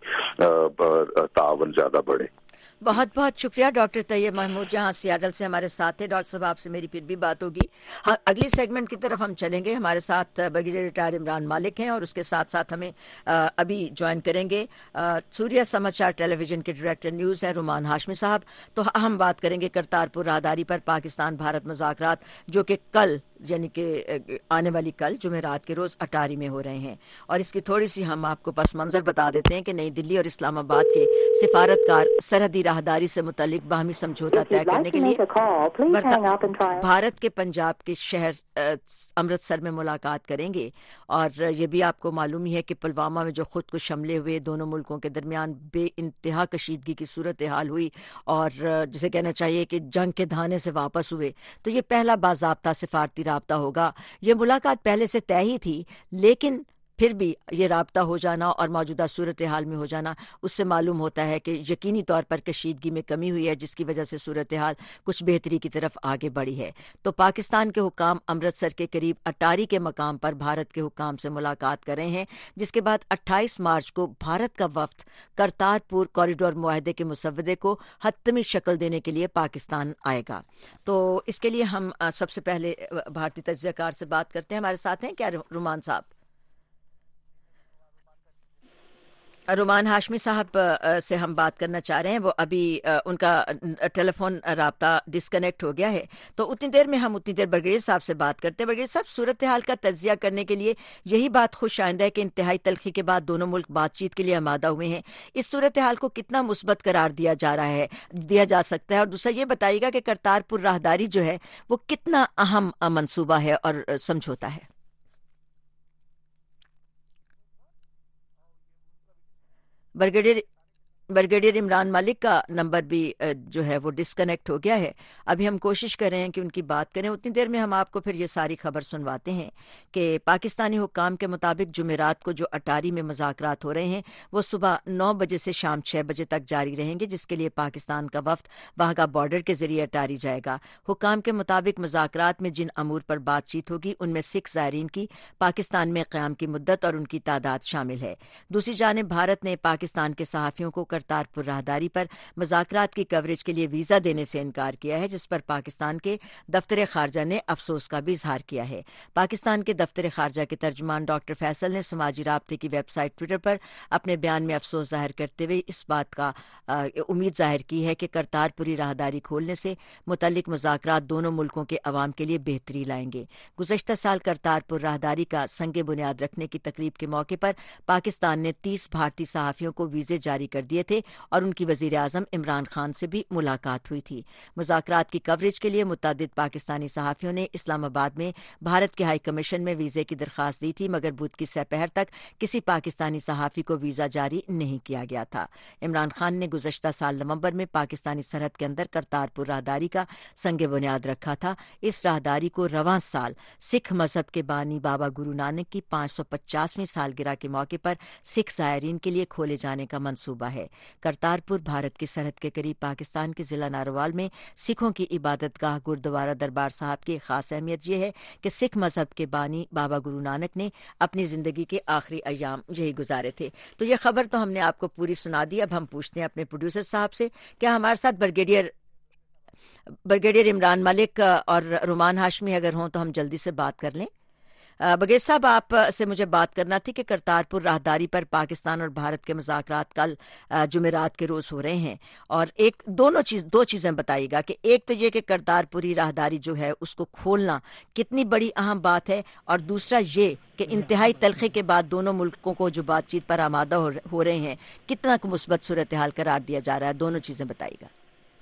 تعاون زیادہ بڑھے. بہت بہت شکریہ ڈاکٹر طیب محمود, جہاں سیاٹل سے ہمارے ساتھ تھے. ڈاکٹر صاحب آپ سے میری پھر بھی بات ہوگی. ہاں, اگلی سیگمنٹ کی طرف ہم چلیں گے. ہمارے ساتھ بریگیڈیئر ریٹائر عمران مالک ہیں, اور اس کے ساتھ ساتھ ہمیں ابھی جوائن کریں گے سوریہ سماچار ٹیلی ویژن کے ڈائریکٹر نیوز ہیں رومان ہاشمی صاحب. تو ہم بات کریں گے کرتارپور راہداری پر پاکستان بھارت مذاکرات, جو کہ کل یعنی کہ آنے والی کل جمعرات کے روز اٹاری میں ہو رہے ہیں. اور اس کی تھوڑی سی ہم آپ کو پس منظر بتا دیتے ہیں کہ نئی دلی اور اسلام آباد کے سفارتکار سرحدی راہداری سے متعلق باہمی سمجھوتہ طے کرنے کے لیے بھارت کے پنجاب کے شہر امرتسر میں ملاقات کریں گے. اور یہ بھی آپ کو معلوم ہی ہے کہ پلوامہ میں جو خود کو حملے ہوئے, دونوں ملکوں کے درمیان بے انتہا کشیدگی کی صورتحال ہوئی, اور جسے کہنا چاہیے کہ جنگ کے دھانے سے واپس ہوئے. تو یہ پہلا باضابطہ سفارتی رابطہ ہوگا. یہ ملاقات پہلے سے طے ہی تھی, لیکن پھر بھی یہ رابطہ ہو جانا اور موجودہ صورتحال میں ہو جانا, اس سے معلوم ہوتا ہے کہ یقینی طور پر کشیدگی میں کمی ہوئی ہے, جس کی وجہ سے صورتحال کچھ بہتری کی طرف آگے بڑھی ہے. تو پاکستان کے حکام امرتسر کے قریب اٹاری کے مقام پر بھارت کے حکام سے ملاقات کر رہے ہیں, جس کے بعد اٹھائیس مارچ کو بھارت کا وفد کرتارپور کوریڈور معاہدے کے مسودے کو حتمی شکل دینے کے لیے پاکستان آئے گا. تو اس کے لیے ہم سب سے پہلے بھارتی تجزیہ کار سے بات کرتے ہیں. ہمارے ساتھ ہیں کیا رومان صاحب؟ رومان ہاشمی صاحب سے ہم بات کرنا چاہ رہے ہیں. وہ ابھی ان کا ٹیلی فون رابطہ ڈسکنیکٹ ہو گیا ہے, تو اتنی دیر میں ہم اتنی دیر بریگیڈیئر صاحب سے بات کرتے ہیں. بریگیڈیئر صاحب, صورتحال کا تجزیہ کرنے کے لیے یہی بات خوش آئندہ ہے کہ انتہائی تلخی کے بعد دونوں ملک بات چیت کے لیے آمادہ ہوئے ہیں. اس صورتحال کو کتنا مثبت قرار دیا جا رہا ہے دیا جا سکتا ہے؟ اور دوسرا یہ بتائیے گا کہ کرتارپور راہداری جو ہے وہ کتنا اہم منصوبہ ہے اور سمجھوتا ہے؟ برگیڈیئر برگیڈیئر عمران مالک کا نمبر بھی جو ہے وہ ڈسکنیکٹ ہو گیا ہے. ابھی ہم کوشش کر رہے ہیں کہ ان کی بات کریں. اتنی دیر میں ہم آپ کو پھر یہ ساری خبر سنواتے ہیں کہ پاکستانی حکام کے مطابق جمعرات کو جو اٹاری میں مذاکرات ہو رہے ہیں وہ صبح نو بجے سے شام چھ بجے تک جاری رہیں گے, جس کے لیے پاکستان کا وفد واہگہ بارڈر کے ذریعے اٹاری جائے گا. حکام کے مطابق مذاکرات میں جن امور پر بات چیت ہوگی ان میں سکھ زائرین کی پاکستان میں قیام کی مدت اور ان کی تعداد شامل ہے. دوسری جانب بھارت نے پاکستان کے صحافیوں کو کرتارپور راہداری پر مذاکرات کی کوریج کے لیے ویزا دینے سے انکار کیا ہے, جس پر پاکستان کے دفتر خارجہ نے افسوس کا بھی اظہار کیا ہے. پاکستان کے دفتر خارجہ کے ترجمان ڈاکٹر فیصل نے سماجی رابطے کی ویب سائٹ ٹویٹر پر اپنے بیان میں افسوس ظاہر کرتے ہوئے اس بات کا امید ظاہر کی ہے کہ کرتارپوری راہداری کھولنے سے متعلق مذاکرات دونوں ملکوں کے عوام کے لیے بہتری لائیں گے. گزشتہ سال کرتارپور راہداری کا سنگ بنیاد رکھنے کی تقریب کے موقع پر پاکستان نے تیس بھارتی صحافیوں کو ویزے جاری کر دیے تھے اور ان کی وزیر اعظم عمران خان سے بھی ملاقات ہوئی تھی. مذاکرات کی کوریج کے لیے متعدد پاکستانی صحافیوں نے اسلام آباد میں بھارت کے ہائی کمیشن میں ویزے کی درخواست دی تھی, مگر بدھ کی سپہر تک کسی پاکستانی صحافی کو ویزا جاری نہیں کیا گیا تھا. عمران خان نے گزشتہ سال نومبر میں پاکستانی سرحد کے اندر کرتارپور راہداری کا سنگ بنیاد رکھا تھا. اس راہداری کو رواں سال سکھ مذہب کے بانی بابا گرو نانک کی پانچ سو پچاسویں سالگرہ کے موقع پر سکھ زائرین کے لیے کھولے جانے کا منصوبہ ہے. کرتارپور بھارت کی سرحد کے قریب پاکستان کے ضلع ناروال میں سکھوں کی عبادت گاہ گردوارہ دربار صاحب کی خاص اہمیت یہ ہے کہ سکھ مذہب کے بانی بابا گرو نانک نے اپنی زندگی کے آخری ایام یہی گزارے تھے. تو یہ خبر تو ہم نے آپ کو پوری سنا دی. اب ہم پوچھتے ہیں اپنے پروڈیوسر صاحب سے, کیا ہمارے ساتھ برگیڈیئر برگیڈیئر عمران ملک اور رومان ہاشمی اگر ہوں تو ہم جلدی سے بات کر لیں. بغیر صاحب آپ سے مجھے بات کرنا تھی کہ کرتارپور راہداری پر پاکستان اور بھارت کے مذاکرات کل جمعرات کے روز ہو رہے ہیں، اور ایک دونوں چیز دو چیزیں بتائیے گا کہ ایک تو یہ کہ کرتارپوری راہداری جو ہے اس کو کھولنا کتنی بڑی اہم بات ہے، اور دوسرا یہ کہ انتہائی تلخی کے بعد دونوں ملکوں کو جو بات چیت پر آمادہ ہو رہے ہیں کتنا مثبت صورتحال قرار دیا جا رہا ہے، دونوں چیزیں بتائیے گا۔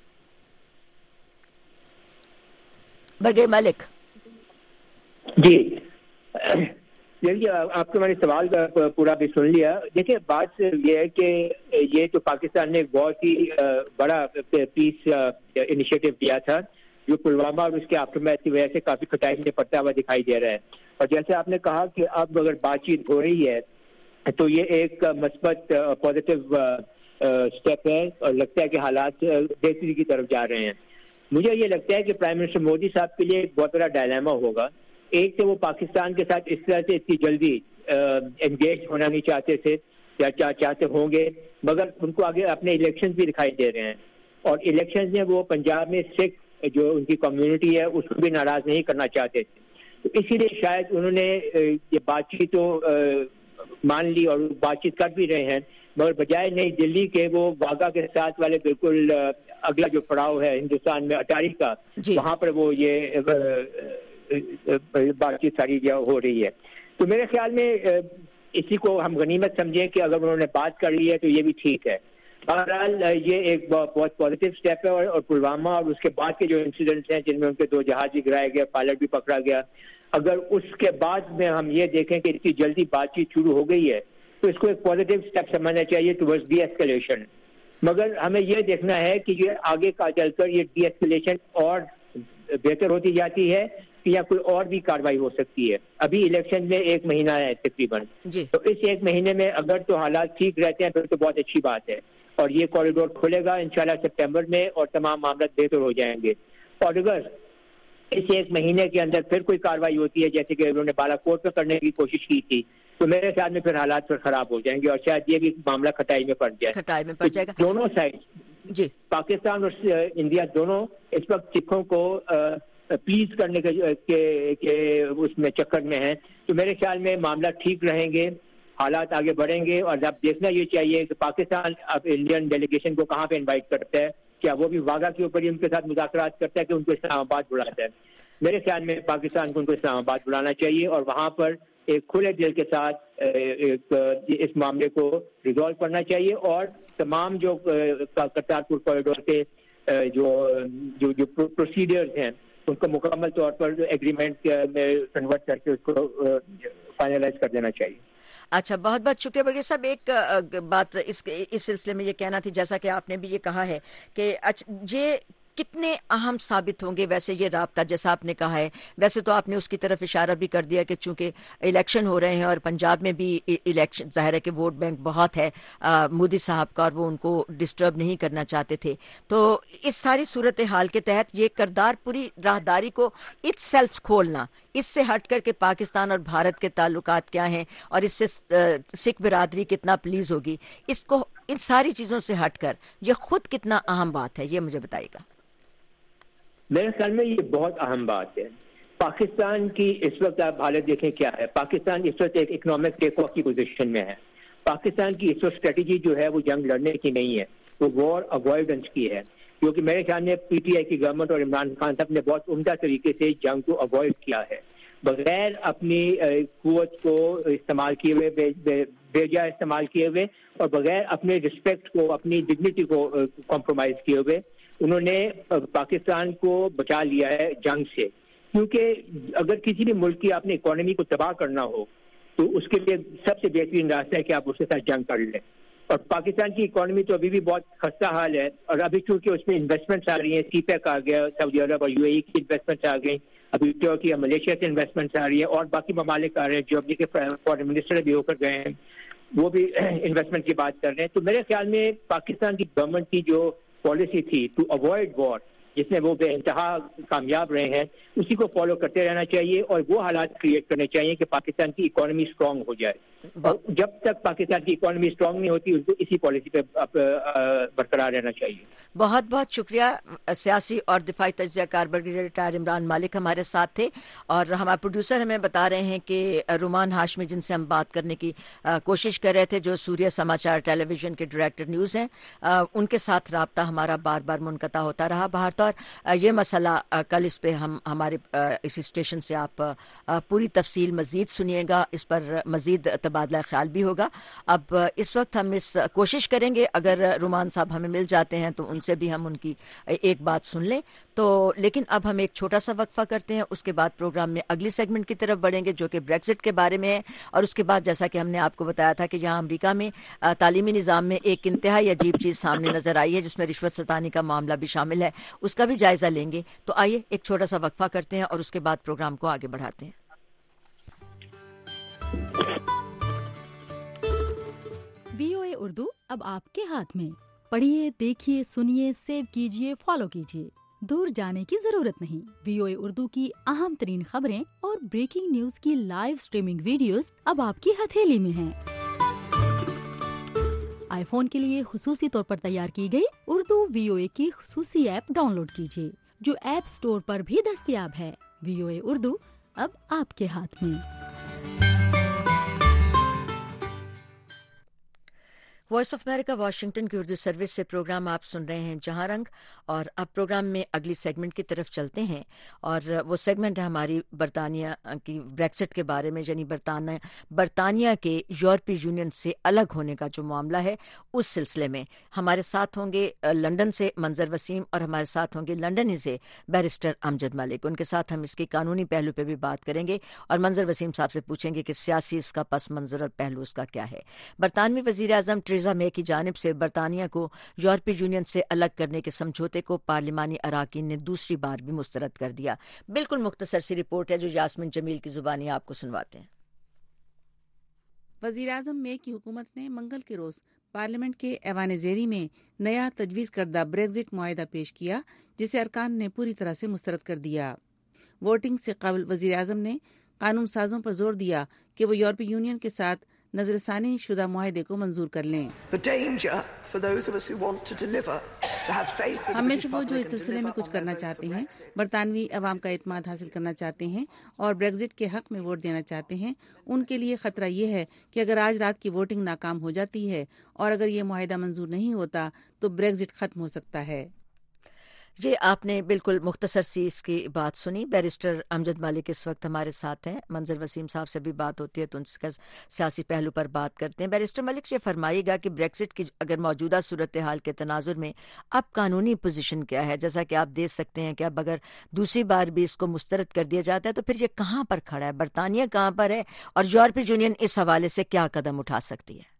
برگر ملک جی دیکھیے، آپ کا میں نے سوال پورا بھی سن لیا۔ دیکھیے بات یہ ہے کہ یہ تو پاکستان نے بہت ہی بڑا پیس انیشیٹو کیا تھا جو پلوامہ اور اس کے آفٹر میتھ کی وجہ سے کافی کٹائی میں پڑتا ہوا دکھائی دے رہا ہے، اور جیسے آپ نے کہا کہ اب اگر بات چیت ہو رہی ہے تو یہ ایک مثبت پازیٹیو اسٹیپ ہے، اور لگتا ہے کہ حالات بہتری کی طرف جا رہے ہیں۔ مجھے یہ لگتا ہے کہ پرائم منسٹر مودی صاحب کے لیے ایک بہت بڑا ڈائلیما ہوگا۔ ایک تو وہ پاکستان کے ساتھ اس طرح سے اتنی جلدی انگیج ہونا نہیں چاہتے تھے یا چاہتے ہوں گے، مگر ان کو آگے اپنے الیکشنز بھی دکھائی دے رہے ہیں، اور الیکشنز میں وہ پنجاب میں سکھ جو ان کی کمیونٹی ہے اس کو بھی ناراض نہیں کرنا چاہتے تھے، تو اسی لیے شاید انہوں نے یہ بات چیت تو مان لی اور بات چیت کر بھی رہے ہیں، مگر بجائے نئی دلی کے وہ واگا کے ساتھ والے بالکل اگلا جو پڑاؤ ہے ہندوستان میں اٹاری کا، جی وہاں پر وہ یہ بات چیت ساری ہو رہی ہے۔ تو میرے خیال میں اسی کو ہم غنیمت سمجھیں کہ اگر انہوں نے بات کر لی ہے تو یہ بھی ٹھیک ہے۔ بہرحال یہ ایک بہت پازیٹیو اسٹیپ ہے، اور پلوامہ اور اس کے بعد کے جو انسیڈنٹس ہیں جن میں ان کے دو جہاز بھی گرائے گئے، پائلٹ بھی پکڑا گیا، اگر اس کے بعد میں ہم یہ دیکھیں کہ اتنی جلدی بات چیت شروع ہو گئی ہے تو اس کو ایک پازیٹیو اسٹیپ سمجھنا چاہیے ٹورڈز ڈی ایسکیلیشن، مگر ہمیں یہ دیکھنا ہے کہ یہ آگے کا چل کر یہ ڈی ایسکیلیشن اور بہتر ہوتی جاتی ہے یا کوئی اور بھی کاروائی ہو سکتی ہے۔ ابھی الیکشن میں ایک مہینہ ہے تقریباً، تو اس ایک مہینے میں اگر تو حالات ٹھیک رہتے ہیں پھر تو بہت اچھی بات ہے، اور یہ کوریڈور کھلے گا انشاءاللہ سپٹمبر میں اور تمام معاملات بہتر ہو جائیں گے۔ اور اگر اس ایک مہینے کے اندر پھر کوئی کاروائی ہوتی ہے جیسے کہ انہوں نے بالا کوٹ پہ کرنے کی کوشش کی تھی تو میرے خیال میں پھر حالات پھر خراب ہو جائیں گے اور شاید یہ بھی معاملہ کھٹائی میں پڑ جائے کھٹائی میں پڑ جائے گا۔ دونوں سائڈ جی پاکستان اور انڈیا دونوں اس وقت سکھوں کو پلیز کرنے کے اس میں چکر میں ہیں، تو میرے خیال میں معاملہ ٹھیک رہیں گے، حالات آگے بڑھیں گے۔ اور اب دیکھنا یہ چاہیے کہ پاکستان اب انڈین ڈیلیگیشن کو کہاں پہ انوائٹ کرتا ہے، کیا وہ بھی واگا کے اوپر ہی ان کے ساتھ مذاکرات کرتا ہے کہ ان کو اسلام آباد بلاتا ہے؟ میرے خیال میں پاکستان کو ان کو اسلام آباد بلانا چاہیے اور وہاں پر ایک کھلے دل کے ساتھ ایک اس معاملے کو ریزالو کرنا چاہیے، اور تمام جو کرتارپور کوریڈور کے جو جو جو پروسیڈرز ہیں ان کو مکمل طور پر ایگریمنٹ میں کنورٹ کر کے اس کو فائنلائز کر دینا چاہیے۔ اچھا، بہت بہت شکریہ بغیر صاحب۔ ایک بات اس اس سلسلے میں یہ کہنا تھی، جیسا کہ آپ نے بھی یہ کہا ہے کہ یہ کتنے اہم ثابت ہوں گے ویسے یہ رابطہ، جیسا آپ نے کہا ہے، ویسے تو آپ نے اس کی طرف اشارہ بھی کر دیا کہ چونکہ الیکشن ہو رہے ہیں اور پنجاب میں بھی الیکشن ظاہر ہے کہ ووٹ بینک بہت ہے مودی صاحب کا اور وہ ان کو ڈسٹرب نہیں کرنا چاہتے تھے، تو اس ساری صورتحال کے تحت یہ کرتارپوری راہداری کو اٹ سیلف کھولنا، اس سے ہٹ کر کے پاکستان اور بھارت کے تعلقات کیا ہیں اور اس سے سکھ برادری کتنا پلیز ہوگی، اس کو ان ساری چیزوں سے ہٹ کر یہ خود کتنا اہم بات ہے، یہ مجھے بتائیے گا۔ میرے خیال میں یہ بہت اہم بات ہے۔ پاکستان کی اس وقت آپ حالت دیکھیں کیا ہے، پاکستان اس وقت ایک اکنامک ٹیک آف کی پوزیشن میں ہے۔ پاکستان کی اس وقت اسٹریٹجی جو ہے وہ جنگ لڑنے کی نہیں ہے، وہ وار اوائڈنس کی ہے، کیونکہ میرے خیال میں پی ٹی آئی کی گورنمنٹ اور عمران خان صاحب نے بہت عمدہ طریقے سے جنگ کو اوائڈ کیا ہے، بغیر اپنی قوت کو استعمال کیے ہوئے، بیجا استعمال کیے ہوئے، اور بغیر اپنے رسپیکٹ کو، اپنی ڈگنیٹی کو کمپرومائز کیے ہوئے انہوں نے پاکستان کو بچا لیا ہے جنگ سے۔ کیونکہ اگر کسی بھی ملک کی آپ نے اکانومی کو تباہ کرنا ہو تو اس کے لیے سب سے بہترین راستہ ہے کہ آپ اس کے ساتھ جنگ کر لیں، اور پاکستان کی اکانومی تو ابھی بھی بہت خستہ حال ہے، اور ابھی چونکہ اس میں انویسٹمنٹس آ رہی ہیں، سی پیک آ گیا، سعودی عرب اور یو اے ای کی انویسٹمنٹس آ گئی، ابھی ٹرکی اور ملیشیا سے انویسٹمنٹس آ رہی ہیں، اور باقی ممالک آ رہے ہیں جو ابھی کے فارن منسٹر بھی ہو کر گئے ہیں، وہ بھی انویسٹمنٹ کی بات کر رہے ہیں۔ تو میرے خیال میں پاکستان کی گورنمنٹ کی جو پالیسی تھی ٹو اوائڈ وار، جس میں وہ بے انتہا کامیاب رہے ہیں اسی کو فالو کرتے رہنا چاہیے اور وہ حالات کریٹ کرنے چاہیے کہ پاکستان کی اکانومی اسٹرانگ ہو جائے. اور جب تک پاکستان کی اکانومی اسٹرانگ نہیں ہوتی اس کو اسی پالیسی پہ برقرار رہنا چاہیے. بہت بہت شکریہ. سیاسی اور دفاعی تجزیہ کار بریگیڈیئر ریٹائر عمران مالک ہمارے ساتھ تھے اور ہمارے پروڈیوسر ہمیں بتا رہے ہیں کہ رومان ہاشمی جن سے ہم بات کرنے کی کوشش کر رہے تھے جو سوریہ سماچار ٹیلی ویژن کے ڈائریکٹر نیوز ہیں ان کے ساتھ رابطہ ہمارا بار بار منقطع ہوتا رہا. بہر طور یہ مسئلہ کل اس پہ ہم ہمارے اسی اسٹیشن سے آپ پوری تفصیل مزید سنیے گا, اس پر مزید تبادلہ خیال بھی ہوگا. اب اس وقت ہم اس کوشش کریں گے اگر رومان صاحب ہمیں مل جاتے ہیں تو ان سے بھی ہم ان کی ایک بات سن لیں تو, لیکن اب ہم ایک چھوٹا سا وقفہ کرتے ہیں. اس کے بعد پروگرام میں اگلی سیگمنٹ کی طرف بڑھیں گے جو کہ بریگزٹ کے بارے میں ہے اور اس کے بعد جیسا کہ ہم نے آپ کو بتایا تھا کہ یہاں امریکہ میں تعلیمی نظام میں ایک انتہائی عجیب چیز سامنے نظر آئی ہے جس میں رشوت ستانی کا معاملہ بھی شامل ہے, اس کا بھی جائزہ لیں گے. تو آئیے ایک چھوٹا سا وقفہ کرتے ہیں اور اس کے بعد پروگرام کو آگے بڑھاتے ہیں. وی او اے اردو اب آپ کے ہاتھ میں. پڑھیے, دیکھیے, سنیے, سیو کیجیے, فالو کیجیے. دور جانے کی ضرورت نہیں. وی او اے اردو کی اہم ترین خبریں اور بریکنگ نیوز کی لائیو سٹریمنگ ویڈیوز اب آپ کی ہتھیلی میں ہیں. آئی فون کے لیے خصوصی طور پر تیار کی گئی اردو وی او اے کی خصوصی ایپ ڈاؤن لوڈ کیجیے جو ایپ سٹور پر بھی دستیاب ہے. وی او اے اردو اب آپ کے ہاتھ میں. وائس آف امریکہ واشنگٹن کی اردو سروس سے پروگرام آپ سن رہے ہیں جہاں رنگ, اور اب پروگرام میں اگلی سیگمنٹ کی طرف چلتے ہیں اور وہ سیگمنٹ ہے ہماری برطانیہ کی بریگزٹ کے بارے میں, یعنی برطانیہ برطانیہ کے یورپی یونین سے الگ ہونے کا جو معاملہ ہے اس سلسلے میں. ہمارے ساتھ ہوں گے لندن سے منظر وسیم اور ہمارے ساتھ ہوں گے لندن ہی سے بیرسٹر امجد ملک. ان کے ساتھ ہم اس کے قانونی پہلو پہ بھی بات کریں گے اور منظر وسیم صاحب سے پوچھیں گے کہ سیاسی اس کا پس منظر اور پہلو اس کا کیا ہے. برطانوی وزیر اعظم ٹریزا مے کی جانب سے برطانیہ کو یورپی یونین سے الگ کرنے کے سمجھوتے کو پارلیمانی اراکین نے دوسری بار بھی مسترد کر دیا. بالکل مختصر سی رپورٹ ہے جو یاسمین جمیل کی زبانی آپ کو سنواتے ہیں. وزیر اعظم مے کی حکومت نے منگل کے روز پارلیمنٹ کے ایوان زیری میں نیا تجویز کردہ بریگزٹ معاہدہ پیش کیا جسے ارکان نے پوری طرح سے مسترد کر دیا. ووٹنگ سے قبل وزیر اعظم نے قانون سازوں پر زور دیا کہ وہ یورپی یونین کے ساتھ نظر ثانی شدہ معاہدے کو منظور کر لیں. ہم میں سے وہ جو اس سلسلے میں کچھ کرنا چاہتے ہیں, برطانوی عوام کا اعتماد حاصل کرنا چاہتے ہیں اور بریگزٹ کے حق میں ووٹ دینا چاہتے ہیں, ان کے لیے خطرہ یہ ہے کہ اگر آج رات کی ووٹنگ ناکام ہو جاتی ہے اور اگر یہ معاہدہ منظور نہیں ہوتا تو بریگزٹ ختم ہو سکتا ہے. یہ آپ نے بالکل مختصر سی اس کی بات سنی. بیرسٹر امجد ملک اس وقت ہمارے ساتھ ہیں. منظر وسیم صاحب سے بھی بات ہوتی ہے تو ان کا سیاسی پہلو پر بات کرتے ہیں. بیرسٹر ملک یہ فرمائیے گا کہ بریگزٹ کی اگر موجودہ صورتحال کے تناظر میں اب قانونی پوزیشن کیا ہے, جیسا کہ آپ دیکھ سکتے ہیں کہ اب اگر دوسری بار بھی اس کو مسترد کر دیا جاتا ہے تو پھر یہ کہاں پر کھڑا ہے, برطانیہ کہاں پر ہے اور یورپی یونین اس حوالے سے کیا قدم اٹھا سکتی ہے؟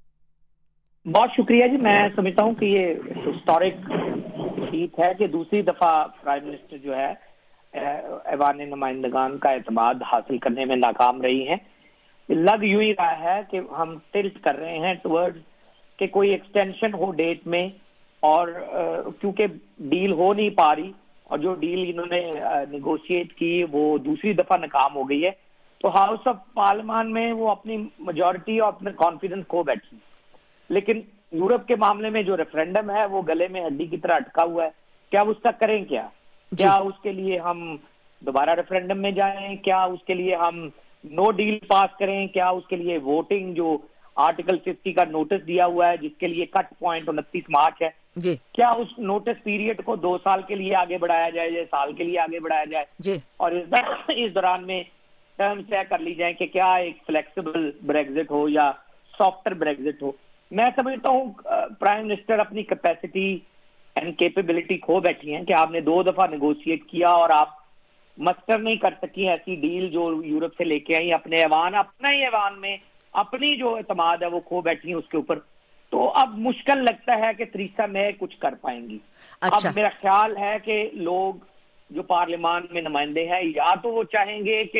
بہت شکریہ جی. میں سمجھتا ہوں کہ یہ ہسٹورک ٹھیک ہے کہ دوسری دفعہ پرائم منسٹر جو ہے ایوان نمائندگان کا اعتماد حاصل کرنے میں ناکام رہی ہیں. لگ یوں ہی رہا ہے کہ ہم ٹلٹ کر رہے ہیں ٹورڈ کہ کوئی ایکسٹینشن ہو ڈیٹ میں, اور کیونکہ ڈیل ہو نہیں پا رہی اور جو ڈیل انہوں نے نیگوشیٹ کی وہ دوسری دفعہ ناکام ہو گئی ہے, تو ہاؤس آف پارلیمان میں وہ اپنی میجورٹی اور اپنا کانفیڈنس کھو بیٹھی. لیکن یورپ کے معاملے میں جو ریفرینڈم ہے وہ گلے میں ہڈی کی طرح اٹکا ہوا ہے. کیا اس تک کریں, کیا کیا اس کے لیے ہم دوبارہ ریفرینڈم میں جائیں, کیا اس کے لیے ہم نو ڈیل پاس کریں, کیا اس کے لیے ووٹنگ جو آرٹیکل ففٹی کا نوٹس دیا ہوا ہے جس کے لیے کٹ پوائنٹ انتیس مارچ ہے, جی کیا اس نوٹس پیریڈ کو دو سال کے لیے آگے بڑھایا جائے یا سال کے لیے آگے بڑھایا جائے, جی اور اس دوران میں ٹرمز طے کر لی جائیں کہ کیا ایک فلیکسیبل بریگزٹ ہو یا سافٹر بریگزٹ ہو. میں سمجھتا ہوں پرائم منسٹر اپنی کیپیسٹی اینڈ کیپیبلٹی کھو بیٹھی ہیں کہ آپ نے دو دفعہ نیگوشیٹ کیا اور آپ مسٹر نہیں کر سکی ایسی ڈیل جو یورپ سے لے کے آئی. اپنے ایوان اپنا ہی ایوان میں اپنی جو اعتماد ہے وہ کھو بیٹھی ہیں اس کے اوپر. تو اب مشکل لگتا ہے کہ تھریسا مے کچھ کر پائیں گی. اب میرا خیال ہے کہ لوگ جو پارلیمان میں نمائندے ہیں یا تو وہ چاہیں گے کہ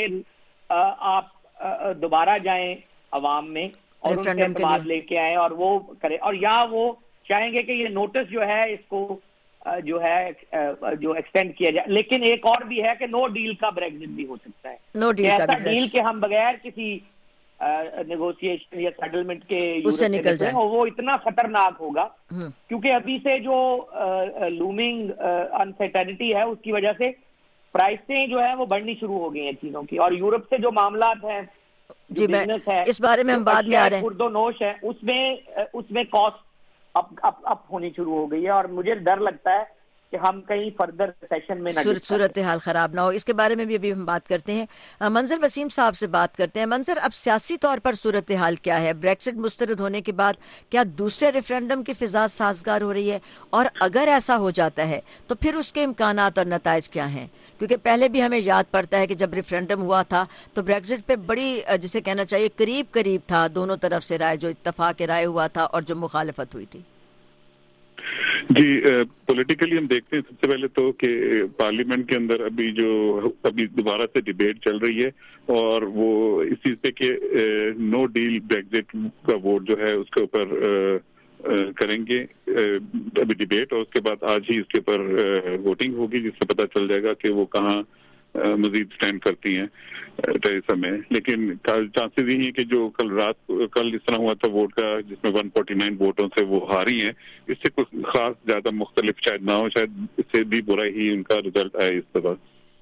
آپ دوبارہ جائیں عوام میں اور ان سے اعتماد لے کے آئیں اور وہ کریں, اور یا وہ چاہیں گے کہ یہ نوٹس جو ہے اس کو جو ہے جو ایکسٹینڈ کیا جائے. لیکن ایک اور بھی ہے کہ نو ڈیل کا بریگزٹ بھی ہو سکتا ہے. نو ڈیل کا ایسا ڈیل کہ ہم بغیر کسی نیگوشیشن یا سیٹلمنٹ کے اس سے نکل جائیں, وہ اتنا خطرناک ہوگا کیونکہ ابھی سے جو لومنگ انسرٹینٹی ہے اس کی وجہ سے پرائسیں جو ہے وہ بڑھنی شروع ہو گئی ہیں چیزوں کی. اور یورپ سے جو معاملات ہیں جی میں اس بارے میں ہم بعد میں آ رہے ہیں, خرد و نوش ہے, اس میں اس میں کاسٹ اپ اپ اپ ہونی شروع ہو گئی ہے. اور مجھے ڈر لگتا ہے کہ ہم کہیں فردر سیشن میں نہ صورت حال خراب نہ ہو. اس کے بارے میں بھی ابھی ہم بات کرتے ہیں. منظر وسیم صاحب سے بات کرتے ہیں. منظر, اب سیاسی طور پر صورت حال کیا ہے؟ بریکسٹ مسترد ہونے کے بعد کیا دوسرے ریفرینڈم کی فضا سازگار ہو رہی ہے؟ اور اگر ایسا ہو جاتا ہے تو پھر اس کے امکانات اور نتائج کیا ہیں؟ کیونکہ پہلے بھی ہمیں یاد پڑتا ہے کہ جب ریفرینڈم ہوا تھا تو بریکسٹ پہ بڑی, جسے کہنا چاہیے قریب قریب تھا دونوں طرف سے رائے, جو اتفاق رائے ہوا تھا اور جو مخالفت ہوئی تھی. جی پولیٹیکلی ہم دیکھتے ہیں سب سے پہلے تو کہ پارلیمنٹ کے اندر ابھی جو ابھی دوبارہ سے ڈیبیٹ چل رہی ہے اور وہ اس چیز پہ کہ نو ڈیل بریگزٹ کا ووٹ جو ہے اس کے اوپر کریں گے ابھی ڈیبیٹ, اور اس کے بعد آج ہی اس کے اوپر ووٹنگ ہوگی جس سے پتہ چل جائے گا کہ وہ کہاں مزید سٹینڈ کرتی ہیں ٹریسا میں. لیکن چانسز یہی ہیں کہ جو کل رات کل اس طرح ہوا تھا ووٹ کا جس میں ون فورٹی نائن ووٹوں سے وہ ہاری ہیں, اس سے کچھ خاص زیادہ مختلف شاید نہ ہو, شاید اس سے بھی برا ہی ان کا رزلٹ آئے اس طرح.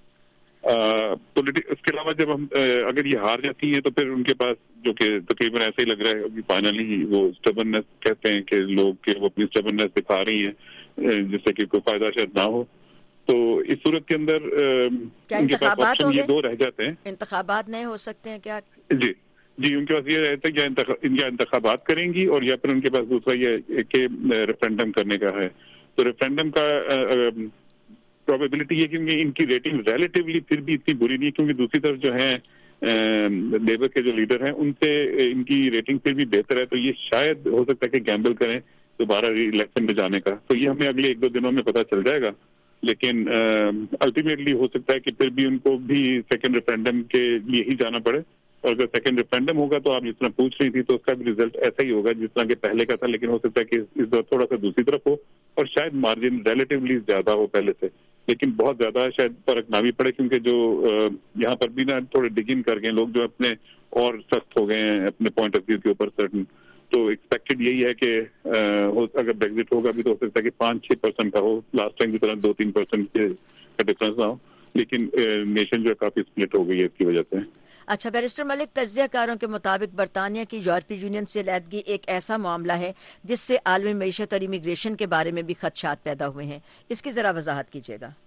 اس کے علاوہ جب ہم اگر یہ ہار جاتی ہیں تو پھر ان کے پاس جو کہ تقریباً ایسا ہی لگ رہا ہے ابھی فائنلی وہ اسٹبرنس کہتے ہیں کہ لوگ کہ وہ اپنی اسٹبرنس دکھا رہی ہیں جس سے کہ کوئی فائدہ شاید نہ ہو, تو اس صورت کے اندر ان کے پاس آپشن یہ دو رہ جاتے ہیں. انتخابات نہیں ہو سکتے ہیں کیا؟ جی جی ان کے پاس یہ رہتا ہے کہ یا انتخابات کریں گی اور یا پھر ان کے پاس دوسرا یہ کہ ریفرینڈم کرنے کا ہے. تو ریفرینڈم کا پروبیبلٹی یہ کہ ان کی ریٹنگ ریلیٹیولی پھر بھی اتنی بری نہیں, کیونکہ دوسری طرف جو ہیں لیبر کے جو لیڈر ہیں ان سے ان کی ریٹنگ پھر بھی بہتر ہے, تو یہ شاید ہو سکتا ہے کہ گیمبل کریں دوبارہ ری الیکشن میں جانے کا. تو یہ ہمیں اگلے ایک دو دنوں میں پتہ چل جائے گا, لیکن الٹیمیٹلی ہو سکتا ہے کہ پھر بھی ان کو بھی سیکنڈ ریفرینڈم کے لیے ہی جانا پڑے. اور اگر سیکنڈ ریفرینڈم ہوگا تو آپ جس طرح پوچھ رہی تھی تو اس کا بھی ریزلٹ ایسا ہی ہوگا جس طرح کہ پہلے کا تھا, لیکن ہو سکتا ہے کہ اس بار تھوڑا سا دوسری طرف ہو اور شاید مارجن ریلیٹیولی زیادہ ہو پہلے سے, لیکن بہت زیادہ شاید فرق نہ بھی پڑے, کیونکہ جو یہاں پر بھی نا تھوڑے ڈگن کر گئے لوگ جو اپنے اور سخت ہو گئے ہیں اپنے پوائنٹ آف ویو کے اوپر سرٹن. تو ایکسپیکٹڈ یہی ہے کہ اگر بریگزٹ ہوگا بھی تو ہو سکتا ہے کہ پانچ چھ پرسینٹ کا ہو, لاسٹ ٹائم کی طرح دو تین پرسینٹ کا ڈفرنس نہ ہو, لیکن نیشن جو ہے کافی اسپلٹ ہو گئی ہے اس کی وجہ سے. اچھا بیرسٹر ملک, تجزیہ کاروں کے مطابق برطانیہ کی یورپی یونین سے علیحدگی ایک ایسا معاملہ ہے جس سے عالمی معیشت اور امیگریشن کے بارے میں بھی خدشات پیدا ہوئے ہیں. اس کی ذرا وضاحت کیجیے گا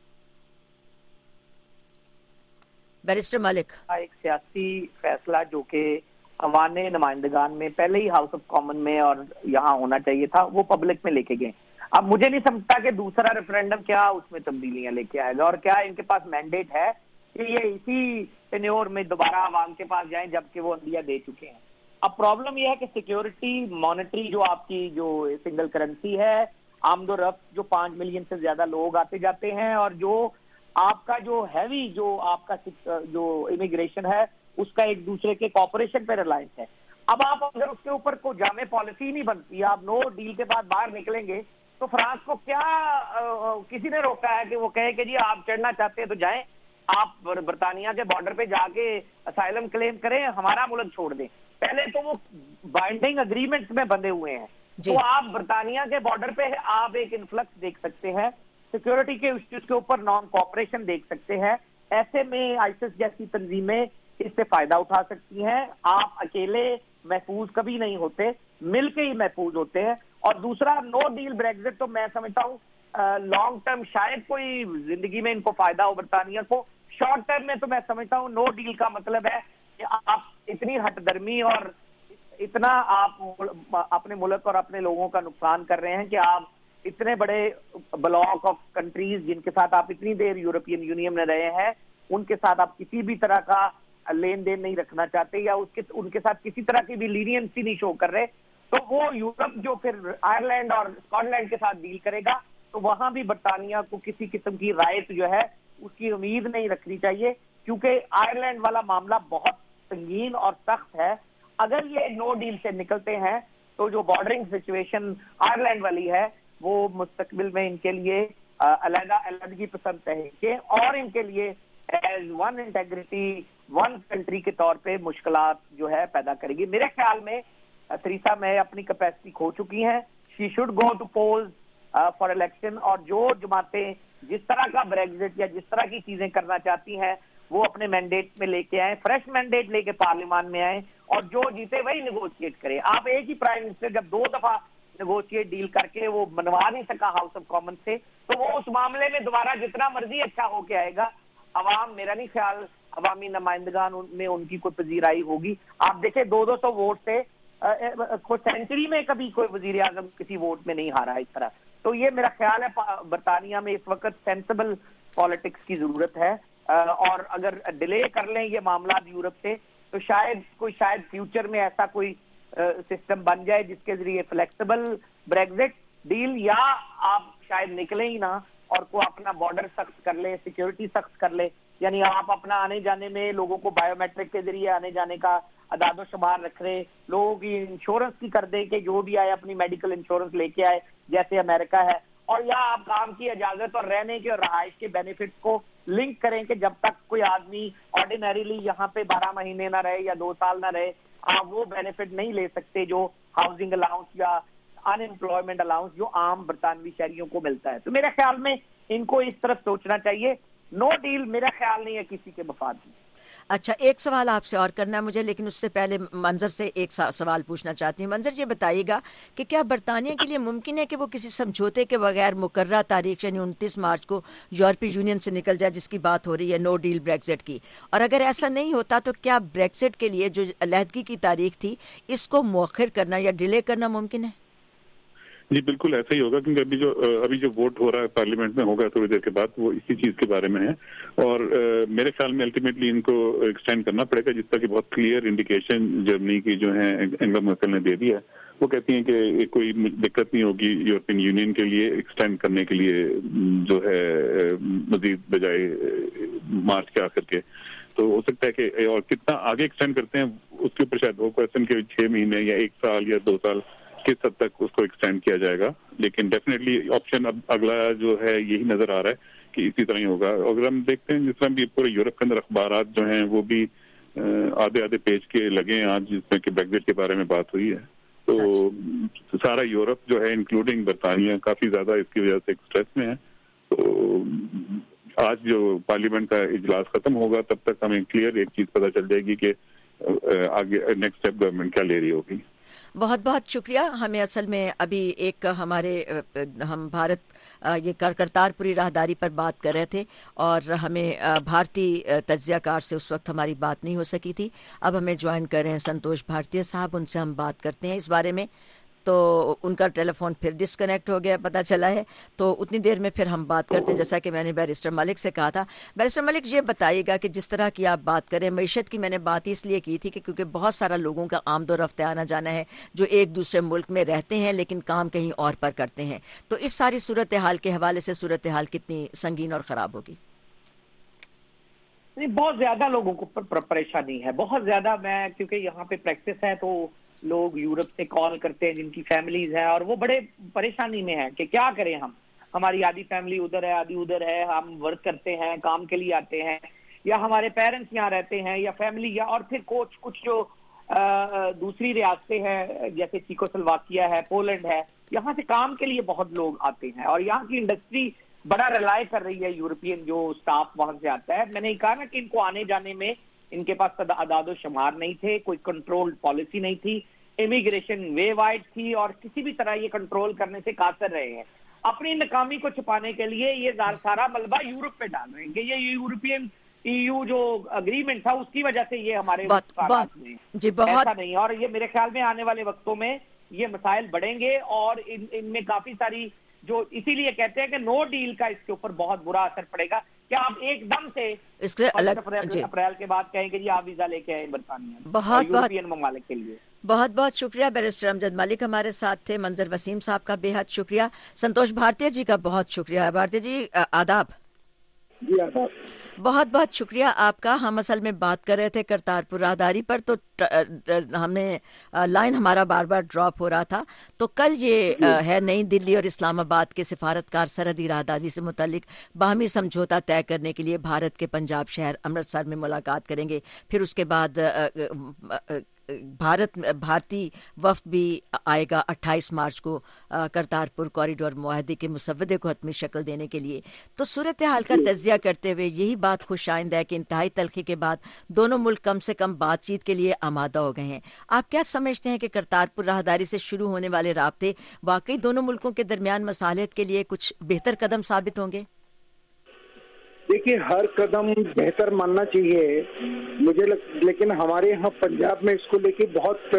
بیرسٹر ملک. ایک سیاسی فیصلہ جو کہ عوام نمائندگان میں پہلے ہی ہاؤس آف کامن میں اور یہاں ہونا چاہیے تھا, وہ پبلک میں لے کے گئے. اب مجھے نہیں سمجھتا کہ دوسرا ریفرینڈم کیا اس میں تبدیلیاں لے کے آئے گا, اور کیا ان کے پاس مینڈیٹ ہے کہ یہ اسی ٹینیور میں دوبارہ عوام کے پاس جائیں جبکہ وہ عندیہ دے چکے ہیں. اب پرابلم یہ ہے کہ سیکیورٹی مانیٹری جو آپ کی جو سنگل کرنسی ہے, آمد و رفت جو پانچ ملین سے زیادہ لوگ آتے جاتے ہیں, اور جو آپ کا جو ہیوی جو آپ کا جو امیگریشن ہے اس کا ایک دوسرے کے کوپریشن پہ ریلائنس ہے. اب آپ اگر اس کے اوپر کوئی جامع پالیسی نہیں بنتی, آپ نو ڈیل کے بعد باہر نکلیں گے تو فرانس کو کیا کسی نے روکا ہے کہ وہ کہے کہ جی آپ چڑھنا چاہتے ہیں تو جائیں, آپ برطانیہ کے بارڈر پہ جا کے اسائلم کلیم کریں, ہمارا ملک چھوڑ دیں. پہلے تو وہ بائنڈنگ اگریمنٹس میں بندھے ہوئے ہیں جی. تو آپ برطانیہ کے بارڈر پہ آپ ایک انفلکس دیکھ سکتے ہیں, سیکیورٹی کے اس کے اوپر نان کوآپریشن دیکھ سکتے ہیں. ایسے میں آئیسس جیسی تنظیمیں اس سے فائدہ اٹھا سکتی ہیں. آپ اکیلے محفوظ کبھی نہیں ہوتے, مل کے ہی محفوظ ہوتے ہیں. اور دوسرا نو ڈیل بریگزٹ تو میں سمجھتا ہوں لانگ ٹرم شاید کوئی زندگی میں ان کو فائدہ ہو برطانیہ کو, شارٹ ٹرم میں تو میں سمجھتا ہوں نو ڈیل کا مطلب ہے کہ آپ اتنی ہٹ درمی اور اتنا آپ اپنے ملک اور اپنے لوگوں کا نقصان کر رہے ہیں کہ آپ اتنے بڑے بلاک آف کنٹریز جن کے ساتھ آپ اتنی دیر یورپین یونین میں رہے ہیں ان کے ساتھ آپ کسی بھی طرح کا لین دین نہیں رکھنا چاہتے یا اس کے ان کے ساتھ کسی طرح کی بھی لینینسی نہیں شو کر رہے, تو وہ یورپ جو پھر آئرلینڈ اور اسکاٹ لینڈ کے ساتھ ڈیل کرے گا تو وہاں بھی برطانیہ کو کسی قسم کی رائٹ جو ہے اس کی امید نہیں رکھنی چاہیے, کیونکہ آئرلینڈ والا معاملہ بہت سنگین اور سخت ہے. اگر یہ نو ڈیل سے نکلتے ہیں تو جو بارڈرنگ سچویشن آئرلینڈ والی ہے وہ مستقبل میں ان کے لیے علیحدہ علیحدگی پسند تحریکیں اور ان کے لیے as one integrity one country کے طور پہ مشکلات جو ہے پیدا کرے گی. میرے خیال میں تھریسا میں اپنی کیپیسٹی کھو چکی ہیں. She should go to polls for election, اور جو جماعتیں جس طرح کا بریگزٹ یا جس طرح کی چیزیں کرنا چاہتی ہیں وہ اپنے مینڈیٹ میں لے کے آئیں, فریش مینڈیٹ لے کے پارلیمان میں آئیں, اور جو جیتے وہی نیگوشیٹ کرے. آپ ایک ہی پرائم منسٹر جب دو دفعہ نیگوشیٹ ڈیل کر کے وہ منوا نہیں سکا ہاؤس آف کامن سے, تو وہ اس معاملے میں دوبارہ جتنا مرضی اچھا ہو کے آئے گا, عوام, میرا نہیں خیال عوامی نمائندگان میں ان کی کوئی پذیرائی ہوگی. آپ دیکھیں دو دو سو ووٹ سے سینچری میں کبھی کوئی وزیر اعظم کسی ووٹ میں نہیں ہارا اس طرح. تو یہ میرا خیال ہے برطانیہ میں اس وقت سینسبل پالیٹکس کی ضرورت ہے, اور اگر ڈیلے کر لیں یہ معاملات یورپ سے تو شاید کوئی شاید فیوچر میں ایسا کوئی سسٹم بن جائے جس کے ذریعے فلیکسیبل بریگزٹ ڈیل, یا آپ شاید نکلیں ہی نہ اور کو اپنا بارڈر سخت کر لے, سیکیورٹی سخت کر لے, یعنی آپ اپنا آنے جانے میں لوگوں کو بایو میٹرک کے ذریعے آنے جانے کا اعداد و شمار رکھ رہے, لوگوں کی انشورنس کی کر دیں کہ جو بھی آئے اپنی میڈیکل انشورنس لے کے آئے جیسے امریکہ ہے, اور یا آپ کام کی اجازت اور رہنے کے اور رہائش کے بینیفٹس کو لنک کریں کہ جب تک کوئی آدمی آرڈینریلی یہاں پہ بارہ مہینے نہ رہے یا دو سال نہ رہے, آپ وہ بینیفٹ نہیں لے سکتے جو ہاؤسنگ الاؤنس یا ان امپلائمنٹ الاؤنس جو عام برطانوی شہریوں کو ملتا ہے. تو میرے خیال میں ان کو اس طرف سوچنا چاہیے. نو ڈیل میرا خیال نہیں ہے کسی کے مفاد میں. اچھا, ایک سوال آپ سے اور کرنا ہے مجھے, لیکن اس سے پہلے منظر سے ایک سوال پوچھنا چاہتی ہوں. منظر یہ بتائیے گا کہ کیا برطانیہ کے لیے ممکن ہے کہ وہ کسی سمجھوتے کے بغیر مقررہ تاریخ یعنی انتیس مارچ کو یورپی یونین سے نکل جائے, جس کی بات ہو رہی ہے نو ڈیل بریگزٹ کی, اور اگر ایسا نہیں ہوتا تو کیا بریگزٹ کے لیے جو علیحدگی کی تاریخ تھی اس کو مؤخر کرنا یا ڈیلے کرنا ممکن ہے؟ جی بالکل ایسا ہی ہوگا, کیونکہ ابھی جو ابھی جو ووٹ ہو رہا ہے پارلیمنٹ میں ہوگا تھوڑی دیر کے بعد, وہ اسی چیز کے بارے میں ہے, اور میرے خیال میں الٹیمیٹلی ان کو ایکسٹینڈ کرنا پڑے گا, جس طرح کی بہت کلیئر انڈیکیشن جرمنی کی جو ہے اینگلا مرکل نے دے دیا ہے. وہ کہتی ہیں کہ کوئی دقت نہیں ہوگی یورپین یونین کے لیے ایکسٹینڈ کرنے کے لیے جو ہے مزید بجائے مارچ کے آخر کے. تو ہو سکتا ہے کہ اور کتنا آگے ایکسٹینڈ کرتے ہیں اس کے اوپر شاید ہو کوشچن کہ چھ مہینے یا ایک سال یا دو سال کس حد تک اس کو ایکسٹینڈ کیا جائے گا, لیکن ڈیفینیٹلی آپشن اب اگلا جو ہے یہی نظر آ رہا ہے کہ اسی طرح ہی ہوگا. اگر ہم دیکھتے ہیں جس طرح بھی پورے یورپ کے اندر اخبارات جو ہیں وہ بھی آدھے آدھے پیج کے لگے ہیں آج, جس میں کہ بریگزٹ کے بارے میں بات ہوئی ہے, تو سارا یورپ جو ہے انکلوڈنگ برطانیہ کافی زیادہ اس کی وجہ سے اسٹریس میں ہے. تو آج جو پارلیمنٹ کا اجلاس ختم ہوگا تب تک ہمیں کلیئر ایک چیز پتہ چل جائے گی کہ آگے نیکسٹ اسٹیپ گورنمنٹ کیا لے رہی ہوگی. بہت بہت شکریہ. ہمیں اصل میں ابھی ایک ہمارے ہم بھارت یہ کرتار پوری راہداری پر بات کر رہے تھے, اور ہمیں بھارتی تجزیہ کار سے اس وقت ہماری بات نہیں ہو سکی تھی. اب ہمیں جوائن کر رہے ہیں سنتوش بھارتیہ صاحب, ان سے ہم بات کرتے ہیں اس بارے میں. تو ان کا ٹیلی فون پھر ڈسکنیکٹ ہو گیا پتہ چلا ہے, تو اتنی دیر میں پھر ہم بات کرتے ہیں. جیسا کہ میں نے بیرسٹر ملک سے کہا تھا, بیرسٹر ملک یہ بتائیے گا کہ جس طرح کی آپ بات کریں, معیشت کی میں نے بات اس لیے کی تھی کہ کیونکہ بہت سارا لوگوں کا آمد و رفت آنا جانا ہے جو ایک دوسرے ملک میں رہتے ہیں لیکن کام کہیں اور پر کرتے ہیں, تو اس ساری صورتحال کے حوالے سے صورتحال کتنی سنگین اور خراب ہوگی؟ بہت زیادہ لوگوں کو پریشانی ہے, بہت زیادہ. میں کیونکہ یہاں پہ پریکٹس ہے تو لوگ یورپ سے کال کرتے ہیں جن کی فیملیز ہیں, اور وہ بڑے پریشانی میں ہیں کہ کیا کریں ہم, ہماری آدھی فیملی ادھر ہے آدھی ادھر ہے, ہم ورک کرتے ہیں کام کے لیے آتے ہیں, یا ہمارے پیرنٹس یہاں رہتے ہیں یا فیملی, یا اور پھر کچھ کچھ جو دوسری ریاستیں ہیں جیسے چیکو سلواکیہ ہے, پولینڈ ہے, یہاں سے کام کے لیے بہت لوگ آتے ہیں, اور یہاں کی انڈسٹری بڑا ریلائی کر رہی ہے یورپین جو اسٹاف وہاں سے آتا ہے. میں نے کہا نا کہ ان کو آنے جانے میں ان کے پاس اعداد و شمار نہیں تھے, کوئی کنٹرول پالیسی نہیں تھی, امیگریشن وے وائڈ تھی, اور کسی بھی طرح یہ کنٹرول کرنے سے قاصر رہے ہیں. اپنی ناکامی کو چھپانے کے لیے یہ سارا ملبہ یورپ پہ ڈال رہے ہیں کہ یہ یورپین ای یو جو اگریمنٹ تھا اس کی وجہ سے یہ ہمارے جی بہت ایسا نہیں. اور یہ میرے خیال میں آنے والے وقتوں میں یہ مسائل بڑھیں گے, اور ان ان میں کافی ساری جو اسی لیے کہتے ہیں کہ نو ڈیل کا اس کے اوپر بہت برا اثر پڑے گا. کیا آپ ایک دم سے اس کے الگ اپریل کے بعد کہیں کہ جی آپ ویزا لے کے آئے برطانیہ بہت یورپین ممالک کے لیے؟ بہت بہت شکریہ. بیرسٹر امجد ملک ہمارے ساتھ تھے, منظر وسیم صاحب کا بے حد شکریہ, سنتوش بھارتیہ جی کا بہت شکریہ. بھارتیہ جی آداب. جی آداب. بہت بہت شکریہ آپ کا. ہم اصل میں بات کر رہے تھے کرتارپور راہداری پر, تو ہم نے لائن ہمارا بار بار ڈراپ ہو رہا تھا. تو کل یہ ہے نئی دلی اور اسلام آباد کے سفارتکار سرحدی راہداری سے متعلق باہمی سمجھوتا طے کرنے کے لیے بھارت کے پنجاب شہر امرتسر میں ملاقات کریں گے. پھر اس کے بعد بھارت بھارتی وفد بھی آئے گا اٹھائیس مارچ کو کرتارپور کوریڈور معاہدے کے مسودے کو حتمی شکل دینے کے لیے. تو صورتحال کا تجزیہ کرتے ہوئے یہی بات خوش آئند ہے کہ انتہائی تلخی کے بعد دونوں ملک کم سے کم بات چیت کے لیے آمادہ ہو گئے ہیں. آپ کیا سمجھتے ہیں کہ کرتارپور راہداری سے شروع ہونے والے رابطے واقعی دونوں ملکوں کے درمیان مصالحت کے لیے کچھ بہتر قدم ثابت ہوں گے؟ دیکھیے ہر قدم بہتر ماننا چاہیے مجھے لگ... لیکن ہمارے یہاں پنجاب میں اس کو لے کے بہت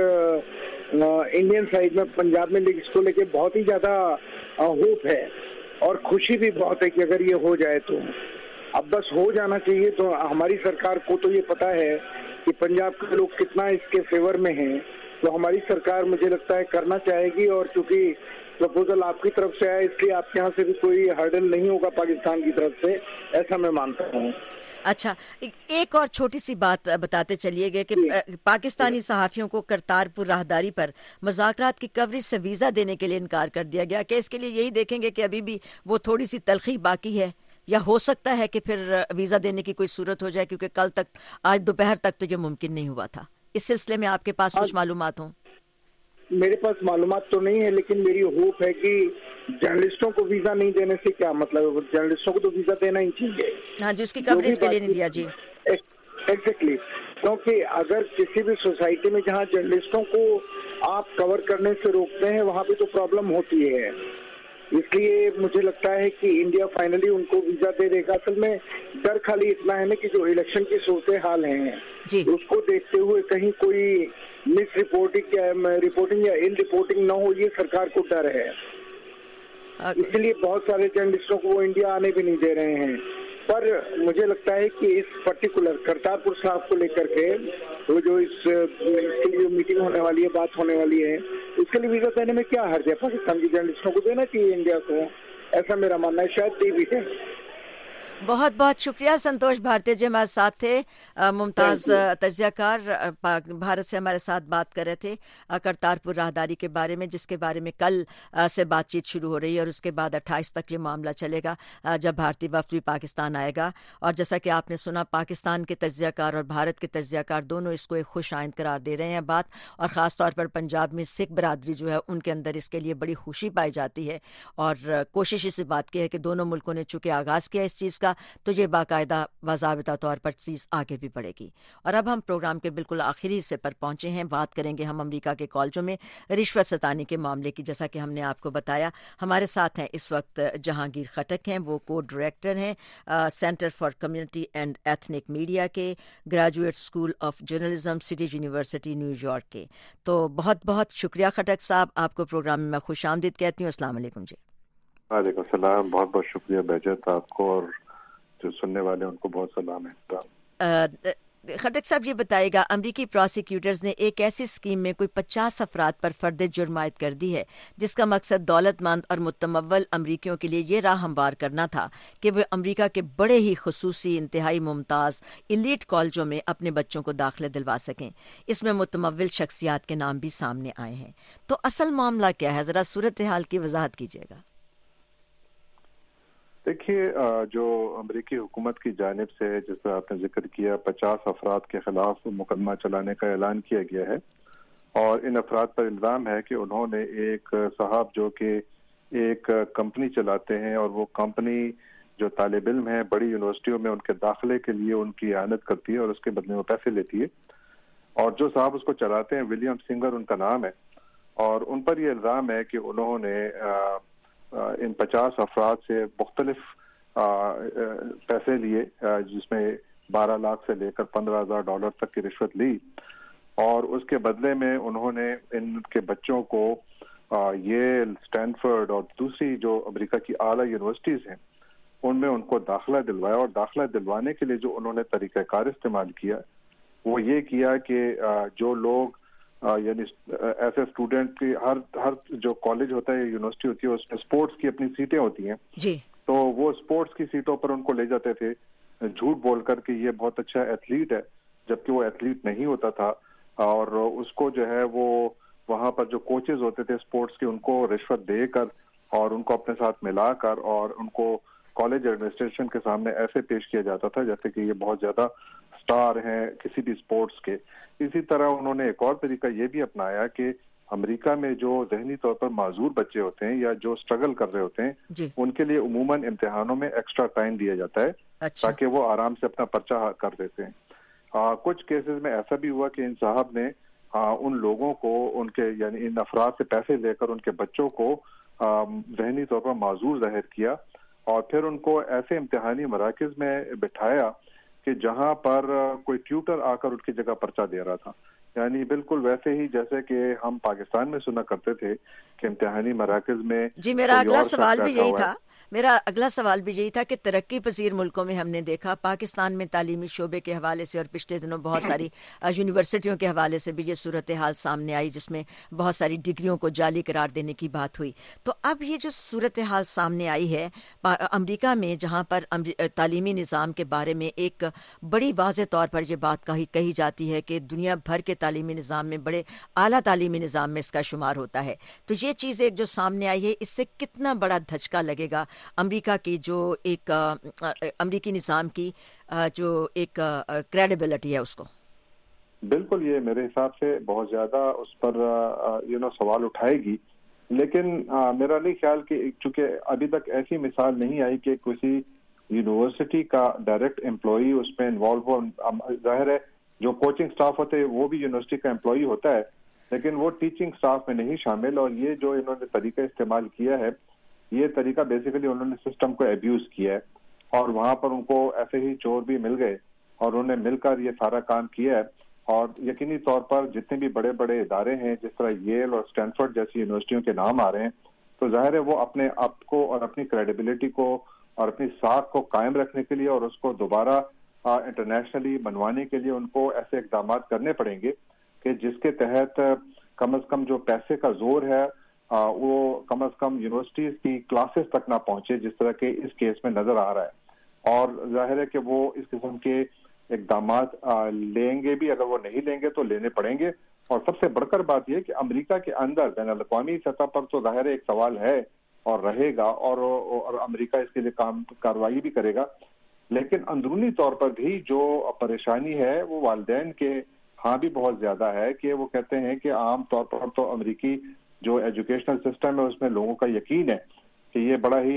انڈین سائڈ میں پنجاب میں اس کو لے کے بہت ہی زیادہ ہوپ ہے اور خوشی بھی بہت ہے کہ اگر یہ ہو جائے تو اب بس ہو جانا چاہیے. تو ہماری سرکار کو تو یہ پتا ہے کہ پنجاب کے لوگ کتنا اس کے فیور میں ہیں, تو ہماری سرکار مجھے لگتا ہے کرنا چاہے گی. اور چونکہ پرپوزل آپ کی طرف سے آیا اس لیے آپ کے یہاں سے بھی کوئی ہرڈل نہیں ہوگا پاکستان کی طرف سے, ایسا میں مانتا ہوں. اچھا, ایک اور چھوٹی سی بات بتاتے چلیے گئے کہ پاکستانی صحافیوں کو کرتارپور راہداری پر مذاکرات کی کوریج سے ویزا دینے کے لیے انکار کر دیا گیا. کہ اس کے لیے یہی دیکھیں گے کہ ابھی بھی وہ تھوڑی سی تلخی باقی ہے, یا ہو سکتا ہے کہ پھر ویزا دینے کی کوئی صورت ہو جائے, کیونکہ کل تک آج دوپہر تک تو یہ ممکن نہیں ہوا تھا. اس سلسلے میں آپ کے پاس کچھ معلومات ہوں؟ میرے پاس معلومات تو نہیں ہے, لیکن میری ہوپ ہے کہ جرنلسٹوں کو ویزا نہیں دینے سے کیا مطلب ہے, جرنلسٹوں کو تو ویزا دینا ہی چاہیے. ہاں جی, اس کی کوریج کے لیے نہیں دیا. جی ایگزیکٹلی, کیونکہ اگر کسی بھی سوسائٹی میں جہاں جرنلسٹوں کو آپ کور کرنے سے روکتے ہیں وہاں پہ تو پرابلم ہوتی ہے. اس لیے مجھے لگتا ہے کہ انڈیا فائنلی ان کو ویزا دے دے گا. اصل میں ڈر خالی اتنا ہے نا کہ جو الیکشن کی صورتحال ہیں اس کو دیکھتے ہوئے کہیں کوئی مس رپورٹنگ یا رپورٹنگ یا ان رپورٹنگ نہ ہو, یہ سرکار کو ڈر ہے. اس لیے بہت سارے جرنلسٹوں کو وہ انڈیا آنے بھی نہیں دے رہے ہیں. پر مجھے لگتا ہے کہ اس پرٹیکولر کرتارپور صاحب کو لے کر کے وہ جو اس کے لیے میٹنگ ہونے والی ہے, بات ہونے والی ہے, اس کے لیے ویزا دینے میں کیا حرج ہے؟ پاکستان کی جرنلسٹوں کو دینا چاہیے انڈیا کو, ایسا میرا ماننا ہے. شاید دی بھی ہے. بہت بہت شکریہ سنتوش بھارتی جی ہمارے ساتھ تھے, ممتاز تجزیہ کار بھارت سے ہمارے ساتھ بات کر رہے تھے کرتارپور راہداری کے بارے میں, جس کے بارے میں کل سے بات چیت شروع ہو رہی ہے اور اس کے بعد اٹھائیس تک یہ معاملہ چلے گا جب بھارتی وفد بھی پاکستان آئے گا. اور جیسا کہ آپ نے سنا, پاکستان کے تجزیہ کار اور بھارت کے تجزیہ کار دونوں اس کو ایک خوش آئند قرار دے رہے ہیں بات, اور خاص طور پر پنجاب میں سکھ برادری جو ہے ان کے اندر اس کے لیے بڑی خوشی پائی جاتی ہے. اور کوشش اس بات کی ہے کہ دونوں ملکوں نے چونکہ آغاز کیا اس چیز کا, تو یہ باقاعدہ باضابطہ طور پر چیز آگے بھی بڑھے گی. اور اب ہم پروگرام کے بالکل آخری حصے پر پہنچے ہیں. بات کریں گے ہم امریکہ کے کالجوں میں رشوت ستانی کے معاملے کی. جیسا کہ ہم نے آپ کو بتایا, ہمارے ساتھ ہیں اس وقت جہانگیر خٹک ہیں, وہ کو ڈائریکٹر ہیں Centre for Community and Ethnic Media کے, Graduate School of Journalism, City University New York کے. تو بہت بہت شکریہ خٹک صاحب, آپ کو پروگرام میں میں خوش آمدید کہتی ہوں. السلام علیکم. جی وعلیکم السلام, بہت بہت شکریہ بہجت, آپ کو اور جو سننے والے ان کو بہت سلام ہے. خٹک صاحب یہ بتائے گا, امریکی پروسیکیوٹرز نے ایک ایسی اسکیم میں کوئی پچاس افراد پر فرد جرم عائد کر دی ہے جس کا مقصد دولت مند اور متمول امریکیوں کے لیے یہ راہ ہموار کرنا تھا کہ وہ امریکہ کے بڑے ہی خصوصی, انتہائی ممتاز ایلیٹ کالجوں میں اپنے بچوں کو داخلے دلوا سکیں. اس میں متمول شخصیات کے نام بھی سامنے آئے ہیں. تو اصل معاملہ کیا ہے, ذرا صورتحال کی وضاحت کیجیے گا. دیکھیے, جو امریکی حکومت کی جانب سے جس طرح آپ نے ذکر کیا پچاس افراد کے خلاف مقدمہ چلانے کا اعلان کیا گیا ہے, اور ان افراد پر الزام ہے کہ انہوں نے ایک صاحب جو کہ ایک کمپنی چلاتے ہیں, اور وہ کمپنی جو طالب علم ہیں بڑی یونیورسٹیوں میں ان کے داخلے کے لیے ان کی اعانت کرتی ہے اور اس کے بدلے میں پیسے لیتی ہے, اور جو صاحب اس کو چلاتے ہیں ولیم سنگر ان کا نام ہے, اور ان پر یہ الزام ہے کہ انہوں نے ان پچاس افراد سے مختلف پیسے لیے, جس میں بارہ لاکھ سے لے کر پندرہ ہزار ڈالر تک کی رشوت لی, اور اس کے بدلے میں انہوں نے ان کے بچوں کو ییل, اسٹینفورڈ اور دوسری جو امریکہ کی اعلیٰ یونیورسٹیز ہیں ان میں ان کو داخلہ دلوایا. اور داخلہ دلوانے کے لیے جو انہوں نے طریقہ کار استعمال کیا وہ یہ کیا کہ جو لوگ یعنی ایسے اسٹوڈنٹ کی ہر ہر جو کالج ہوتا ہے یونیورسٹی ہوتی ہے اس میں اسپورٹس کی اپنی سیٹیں ہوتی ہیں جی, تو وہ اسپورٹس کی سیٹوں پر ان کو لے جاتے تھے جھوٹ بول کر کہ یہ بہت اچھا ایتھلیٹ ہے، جبکہ وہ ایتھلیٹ نہیں ہوتا تھا. اور اس کو جو ہے وہ وہاں پر جو کوچز ہوتے تھے اسپورٹس کے ان کو رشوت دے کر اور ان کو اپنے ساتھ ملا کر اور ان کو کالج ایڈمنسٹریشن کے سامنے ایسے پیش کیا جاتا تھا جیسے کہ یہ بہت زیادہ سٹار ہیں کسی بھی اسپورٹس کے. اسی طرح انہوں نے ایک اور طریقہ یہ بھی اپنایا کہ امریکہ میں جو ذہنی طور پر معذور بچے ہوتے ہیں یا جو سٹرگل کر رہے ہوتے ہیں جی. ان کے لیے عموماً امتحانوں میں ایکسٹرا ٹائم دیا جاتا ہے اچھا. تاکہ وہ آرام سے اپنا پرچہ کر دیتے ہیں. آ, کچھ کیسز میں ایسا بھی ہوا کہ ان صاحب نے آ, ان لوگوں کو ان کے یعنی ان افراد سے پیسے لے کر ان کے بچوں کو آ, ذہنی طور پر معذور ظاہر کیا اور پھر ان کو ایسے امتحانی مراکز میں بٹھایا کہ جہاں پر کوئی ٹیوٹر آ کر ان کی جگہ پرچہ دے رہا تھا. یعنی بالکل ویسے ہی جیسے کہ ہم پاکستان میں سنا کرتے تھے کہ امتحانی مراکز میں. جی میرا اگلا سوال بھی یہی تھا میرا اگلا سوال بھی یہی تھا کہ ترقی پذیر ملکوں میں ہم نے دیکھا پاکستان میں تعلیمی شعبے کے حوالے سے اور پچھلے دنوں بہت ساری یونیورسٹیوں کے حوالے سے بھی یہ صورتحال سامنے آئی جس میں بہت ساری ڈگریوں کو جعلی قرار دینے کی بات ہوئی. تو اب یہ جو صورتحال سامنے آئی ہے امریکہ میں جہاں پر تعلیمی نظام کے بارے میں ایک بڑی واضح طور پر یہ بات کہی کہی جاتی ہے کہ دنیا بھر کے تعلیمی نظام میں بڑے اعلیٰ تعلیمی نظام میں اس کا شمار ہوتا ہے. تو یہ چیز ایک جو سامنے آئی ہے اس سے کتنا بڑا دھچکا لگے گا امریکہ کی جو ایک امریکی نظام کی جو ایک کریڈیبلٹی ہے اس کو؟ بالکل یہ میرے حساب سے بہت زیادہ اس پر یو نو سوال اٹھائے گی، لیکن میرا نہیں خیال کہ چونکہ ابھی تک ایسی مثال نہیں آئی کہ کسی یونیورسٹی کا ڈائریکٹ امپلائی اس میں انوالو ہو. ظاہر ہے جو کوچنگ سٹاف ہوتے ہیں وہ بھی یونیورسٹی کا امپلائی ہوتا ہے لیکن وہ ٹیچنگ سٹاف میں نہیں شامل. اور یہ جو انہوں نے طریقہ استعمال کیا ہے یہ طریقہ بیسیکلی انہوں نے سسٹم کو ایبیوز کیا ہے اور وہاں پر ان کو ایسے ہی چور بھی مل گئے اور انہوں نے مل کر یہ سارا کام کیا ہے. اور یقینی طور پر جتنے بھی بڑے بڑے ادارے ہیں جس طرح ییل اور اسٹینفورڈ جیسی یونیورسٹیوں کے نام آ رہے ہیں تو ظاہر ہے وہ اپنے آپ کو اور اپنی کریڈیبلٹی کو اور اپنی ساکھ کو قائم رکھنے کے لیے اور اس کو دوبارہ انٹرنیشنلی منوانے کے لیے ان کو ایسے اقدامات کرنے پڑیں گے کہ جس کے تحت کم از کم جو پیسے کا زور ہے وہ کم از کم یونیورسٹیز کی کلاسز تک نہ پہنچے جس طرح کے اس کیس میں نظر آ رہا ہے. اور ظاہر ہے کہ وہ اس قسم کے اقدامات لیں گے بھی، اگر وہ نہیں لیں گے تو لینے پڑیں گے. اور سب سے بڑھ کر بات یہ کہ امریکہ کے اندر بین الاقوامی سطح پر تو ظاہر ایک سوال ہے اور رہے گا اور, اور امریکہ اس کے لیے کام کارروائی بھی کرے گا، لیکن اندرونی طور پر بھی جو پریشانی ہے وہ والدین کے ہاں بھی بہت زیادہ ہے کہ وہ کہتے ہیں کہ عام طور پر تو امریکی جو ایجوکیشنل سسٹم ہے اس میں لوگوں کا یقین ہے کہ یہ بڑا ہی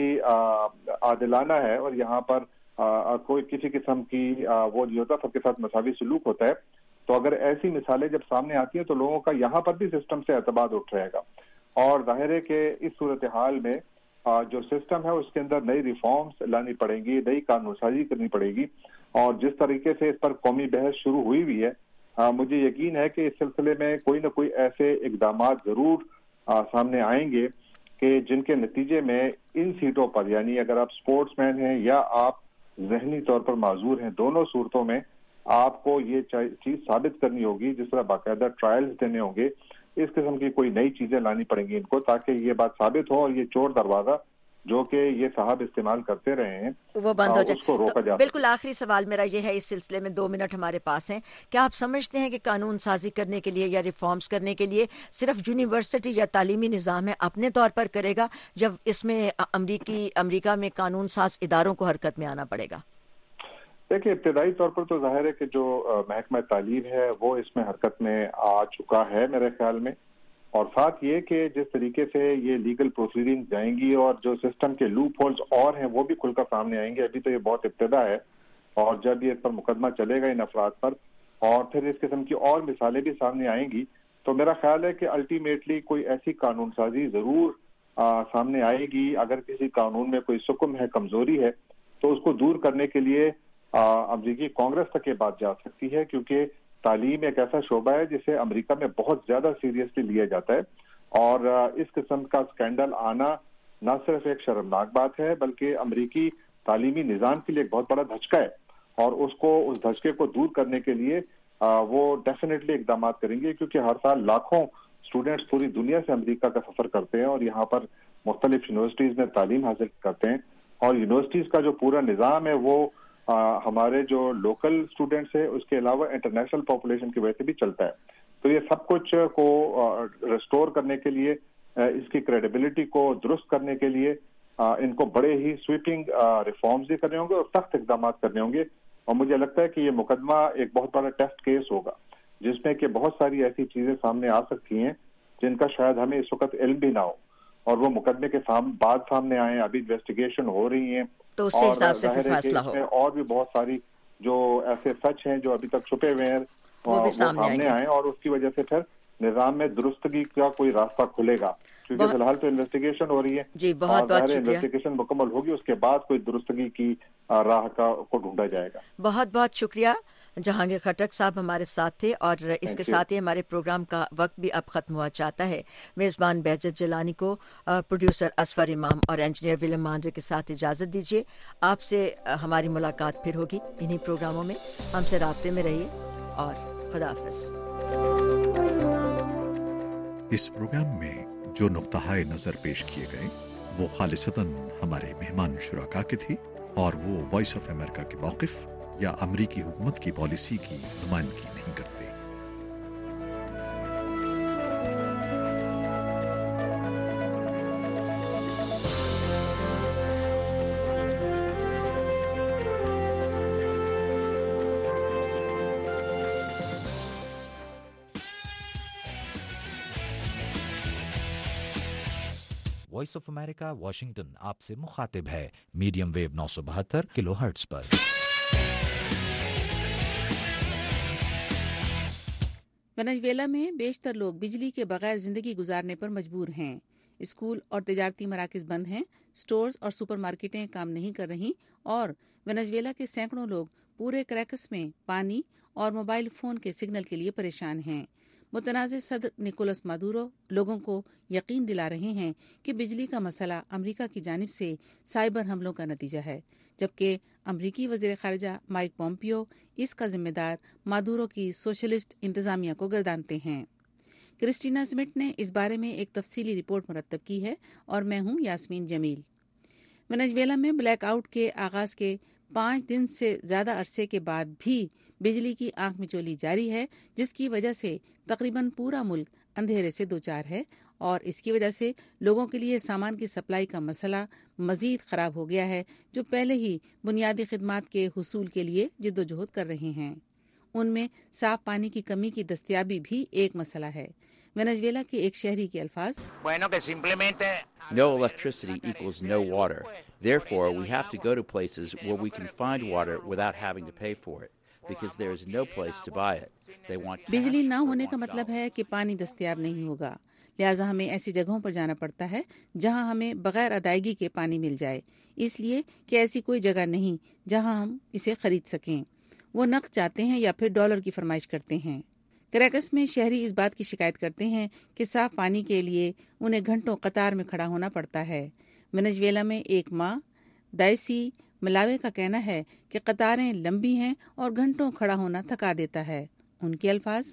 عادلانہ ہے اور یہاں پر کوئی کسی قسم کی وہ نہیں ہوتا، سب کے ساتھ مساوی سلوک ہوتا ہے. تو اگر ایسی مثالیں جب سامنے آتی ہیں تو لوگوں کا یہاں پر بھی سسٹم سے اعتماد اٹھ رہے گا. اور ظاہر ہے کہ اس صورتحال میں جو سسٹم ہے اس کے اندر نئی ریفارمز لانی پڑیں گی، نئی قانون سازی کرنی پڑے گی. اور جس طریقے سے اس پر قومی بحث شروع ہوئی ہوئی ہے مجھے یقین ہے کہ اس سلسلے میں کوئی نہ کوئی ایسے اقدامات ضرور سامنے آئیں گے کہ جن کے نتیجے میں ان سیٹوں پر یعنی اگر آپ سپورٹس مین ہیں یا آپ ذہنی طور پر معذور ہیں دونوں صورتوں میں آپ کو یہ چیز ثابت کرنی ہوگی، جس طرح باقاعدہ ٹرائلز دینے ہوں گے، اس قسم کی کوئی نئی چیزیں لانی پڑیں گی ان کو تاکہ یہ بات ثابت ہو اور یہ چور دروازہ جو کہ یہ صاحب استعمال کرتے رہے ہیں وہ بند ہو جائے. اس کو روکا جا. بالکل آخری سوال میرا یہ ہے اس سلسلے میں، دو منٹ ہمارے پاس ہیں. کیا آپ سمجھتے ہیں کہ قانون سازی کرنے کے لیے یا ریفارمز کرنے کے لیے صرف یونیورسٹی یا تعلیمی نظام ہے اپنے طور پر کرے گا جب اس میں امریکی امریکہ میں قانون ساز اداروں کو حرکت میں آنا پڑے گا؟ دیکھیں ابتدائی طور پر تو ظاہر ہے کہ جو محکمہ تعلیم ہے وہ اس میں حرکت میں آ چکا ہے میرے خیال میں، اور ساتھ یہ کہ جس طریقے سے یہ لیگل پروسیڈنگ جائیں گی اور جو سسٹم کے لوپ ہولز اور ہیں وہ بھی کھل کر سامنے آئیں گے. ابھی تو یہ بہت ابتدا ہے اور جب یہ اس پر مقدمہ چلے گا ان افراد پر اور پھر اس قسم کی اور مثالیں بھی سامنے آئیں گی تو میرا خیال ہے کہ الٹیمیٹلی کوئی ایسی قانون سازی ضرور آ, سامنے آئے گی. اگر کسی قانون میں کوئی سکم ہے، کمزوری ہے تو اس کو دور کرنے کے لیے امریکی کانگریس تک یہ بات جا سکتی ہے کیونکہ تعلیم ایک ایسا شعبہ ہے جسے امریکہ میں بہت زیادہ سیریسلی لیا جاتا ہے اور اس قسم کا سکینڈل آنا نہ صرف ایک شرمناک بات ہے بلکہ امریکی تعلیمی نظام کے لیے ایک بہت بڑا دھچکا ہے اور اس کو اس دھچکے کو دور کرنے کے لیے وہ ڈیفینیٹلی اقدامات کریں گے کیونکہ ہر سال لاکھوں اسٹوڈنٹس پوری دنیا سے امریکہ کا سفر کرتے ہیں اور یہاں پر مختلف یونیورسٹیز میں تعلیم حاصل کرتے ہیں اور یونیورسٹیز کا جو پورا نظام ہے وہ آ, ہمارے جو لوکل اسٹوڈنٹس ہیں اس کے علاوہ انٹرنیشنل پاپولیشن کی وجہ سے بھی چلتا ہے. تو یہ سب کچھ کو ریسٹور کرنے کے لیے, اس کی کریڈیبلٹی کو درست کرنے کے لیے ان کو بڑے ہی سویپنگ ریفارمز بھی کرنے ہوں گے اور سخت اقدامات کرنے ہوں گے. اور مجھے لگتا ہے کہ یہ مقدمہ ایک بہت بڑا ٹیسٹ کیس ہوگا جس میں کہ بہت ساری ایسی چیزیں سامنے آ سکتی ہیں جن کا شاید ہمیں اس وقت علم بھی نہ ہو, اور وہ مقدمے کے بعد سامنے آئے. ابھی انویسٹیگیشن ہو رہی ہیں تو اس حساب سے پھر فیصلہ ہو. اور بھی بہت ساری جو ایسے سچ ہیں جو ابھی تک چھپے ہوئے ہیں وہ بھی سامنے آئے, اور اس کی وجہ سے پھر نظام میں درستگی کا کوئی راستہ کھلے گا, کیونکہ فی الحال تو انویسٹیگیشن ہو رہی ہے. جی بہت بہت شکریہ. انویسٹیگیشن مکمل ہوگی اس کے بعد کوئی درستگی کی راہ کا کو ڈھونڈا جائے گا. بہت بہت شکریہ. جہانگیر خٹک صاحب ہمارے ساتھ تھے, اور اس کے ساتھ ہی ہمارے پروگرام کا وقت بھی اب ختم ہوا چاہتا ہے. میزبان بہجت جیلانی کو, پروڈیوسر اسفر امام اور انجینئر ولیم آنڈرے کے ساتھ اجازت دیجیے. آپ سے ہماری ملاقات پھر ہوگی انہی پروگراموں میں. ہم سے رابطے میں رہیے اور خدا حافظ. اس پروگرام میں جو نقطہ نظر پیش کیے گئے وہ خالصتاً ہمارے مہمان شرکا کے تھے, اور وہ وائس آف امریکہ کے موقف یا امریکی حکومت کی پالیسی کی نمائندگی نہیں کرتے. وائس آف امریکہ واشنگٹن آپ سے مخاطب ہے میڈیم ویو نو سو بہتر کلو ہرٹز پر. ونیزویلا میں بیشتر لوگ بجلی کے بغیر زندگی گزارنے پر مجبور ہیں. اسکول اور تجارتی مراکز بند ہیں, سٹورز اور سپر مارکیٹیں کام نہیں کر رہی, اور ونیزویلا کے سینکڑوں لوگ پورے کریکس میں پانی اور موبائل فون کے سگنل کے لیے پریشان ہیں. متنازع صدر نکولس مادورو لوگوں کو یقین دلا رہے ہیں کہ بجلی کا مسئلہ امریکہ کی جانب سے سائبر حملوں کا نتیجہ ہے, جبکہ امریکی وزیر خارجہ مائک پومپیو اس کا ذمہ دار مادورو کی سوشلسٹ انتظامیہ کو گردانتے ہیں. کرسٹینا سمٹ نے اس بارے میں ایک تفصیلی رپورٹ مرتب کی ہے, اور میں ہوں یاسمین جمیل. ونیزویلا میں بلیک آؤٹ کے آغاز کے پانچ دن سے زیادہ عرصے کے بعد بھی بجلی کی آنکھ مچولی جاری ہے, جس کی وجہ سے تقریباً پورا ملک اندھیرے سے دوچار ہے, اور اس کی وجہ سے لوگوں کے لیے سامان کی سپلائی کا مسئلہ مزید خراب ہو گیا ہے, جو پہلے ہی بنیادی خدمات کے حصول کے لیے جدوجہد کر رہے ہیں. ان میں صاف پانی کی کمی کی دستیابی بھی ایک مسئلہ ہے. ونیزویلا کے ایک شہری کے الفاظ, No electricity equals no water. Therefore, we have to go to places where we can find water without having to pay for it, because there is no place to buy it. They want بجلی نہ ہونے کا مطلب ہے کہ پانی دستیاب نہیں ہوگا, لہٰذا ہمیں ایسی جگہوں پر جانا پڑتا ہے جہاں ہمیں بغیر ادائیگی کے پانی مل جائے, اس لیے کہ ایسی کوئی جگہ نہیں جہاں ہم اسے خرید سکیں. وہ نقد چاہتے ہیں یا پھر ڈالر کی فرمائش کرتے ہیں. کریکس میں شہری اس بات کی شکایت کرتے ہیں کہ صاف پانی کے لیے انہیں گھنٹوں قطار میں کھڑا ہونا پڑتا ہے. ونیزویلا میں ایک ماں دائسی ملاوے کا کہنا ہے کہ قطاریں لمبی ہیں اور گھنٹوں کھڑا ہونا تھکا دیتا ہے. ان کے الفاظ,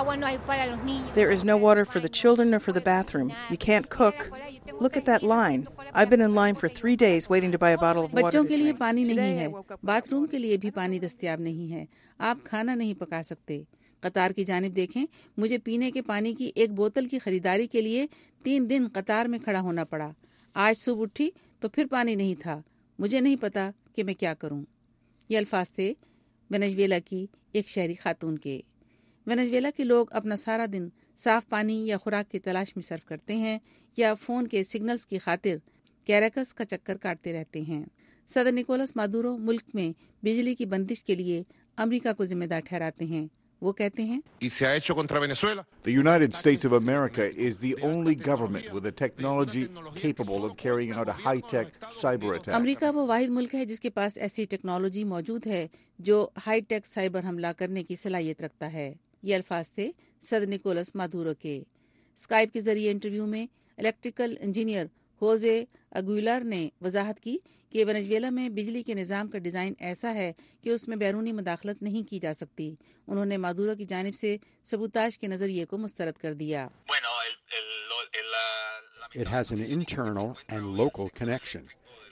There is no water for the children or for the bathroom. You can't cook. Look at that line. I've been in line for three days waiting to buy a bottle of water. بچوں کے لیے پانی نہیں ہے, bath room کے لیے بھی پانی دستیاب نہیں ہے, آپ کھانا نہیں پکا سکتے. قطار کی جانب دیکھیں, مجھے پینے کے پانی کی ایک بوتل کی خریداری کے لیے تین دن قطار میں کھڑا ہونا پڑا. آج صبح اٹھی تو پھر پانی نہیں تھا, مجھے نہیں پتا کہ میں کیا کروں. یہ الفاظ تھے ونیزویلا کی ایک شہری خاتون کے. ونیزویلا کے لوگ اپنا سارا دن صاف پانی یا خوراک کی تلاش میں صرف کرتے ہیں, یا فون کے سگنلز کی خاطر کیریکس کا چکر کاٹتے رہتے ہیں. صدر نکولس مادورو ملک میں بجلی کی بندش کے لیے امریکہ کو ذمہ دار ٹھہراتے ہیں. وہ کہتے ہیں, The United States of America is the only government with the technology capable of carrying out a high-tech cyber attack. امریکہ وہ واحد ملک ہے جس کے پاس ایسی ٹیکنالوجی موجود ہے جو ہائی ٹیک سائبر حملہ کرنے کی صلاحیت رکھتا ہے. یہ الفاظ تھے صدر نکولس مادورو کے. اسکائپ کے ذریعے انٹرویو میں الیکٹریکل انجینئر ہوزے اگویلر نے وضاحت کی کہ ونیزویلا میں بجلی کے نظام کا ڈیزائن ایسا ہے کہ اس میں بیرونی مداخلت نہیں کی جا سکتی. انہوں نے مادورو کی جانب سے سبوتاژ کے نظریے کو مسترد کر دیا. It has an internal and local connection.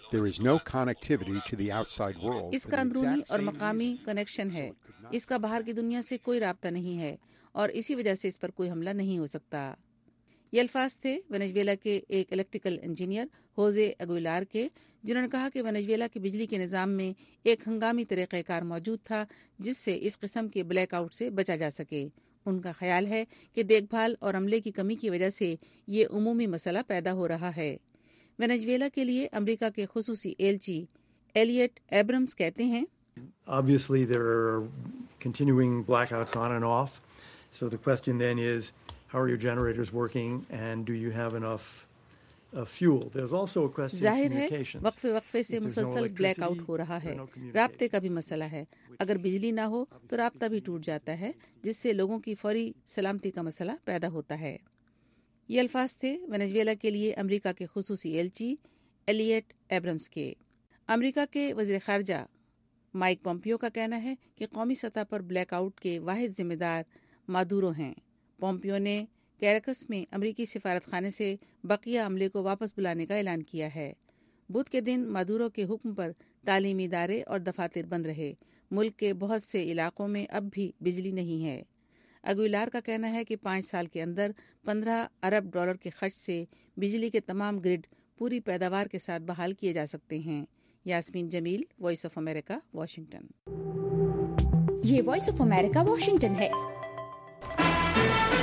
There is no connectivity to the outside world. इसका अंदरूनी और मकामी कनेक्शन है, इसका बाहर की दुनिया से कोई राब्ता नहीं है और इसी वजह से इस पर कोई हमला नहीं हो सकता। ये अल्फाज थे वेनेजुएला के एक इलेक्ट्रिकल इंजीनियर होजे अगुइलार के, जिन्होंने कहा कि वेनेजुएला के बिजली के निज़ाम में एक हंगामी तरीक़ाकार मौजूद था जिससे इस किस्म के ब्लैकआउट से बचा जा सके। उनका ख्याल है कि देखभाल और अमले की कमी की वजह से ये उमूमी मसला पैदा हो रहा है। वेनेजुएला के लिए अमेरिका के खुसूसी एलची एलियट एब्रम्स कहते हैं, Obviously there are continuing blackouts on and off. So the question then is, how are your generators working and do you have enough uh, fuel? There's also a question of जाहिर है communications. वक्फे वक्फे से मुसलसल blackout हो रहा है, राब्ते का भी मसला है। अगर बिजली ना हो तो राब्ता भी टूट जाता है, जिससे लोगों की फौरी सलामती का मसला पैदा होता है। ये अल्फाज थे वेनेजुएला के लिए अमेरिका के खुसूसी एलची एलियट एब्रम्स के। अमेरिका के वज़ीर ख़ारजा माइक पोम्पियो का कहना है कि कौमी सतह पर ब्लैकआउट के वाहिद जिम्मेदार मादुरो हैं। पोम्पियो ने कैराकस में अमरीकी सिफारत खाने से बकिया अमले को वापस बुलाने का ऐलान किया है। बुध के दिन मादुरो के हुक्म पर तालीमी इदारे और दफातर बंद रहे। मुल्क के बहुत से इलाकों में अब भी बिजली नहीं है। अगुइलार का कहना है कि पाँच साल के अंदर पंद्रह अरब डॉलर के खर्च से बिजली के तमाम ग्रिड पूरी पैदावार के साथ बहाल किए जा सकते हैं। Yasmeen Jamil, Voice of America, Washington. ये वॉइस ऑफ अमेरिका वाशिंगटन है।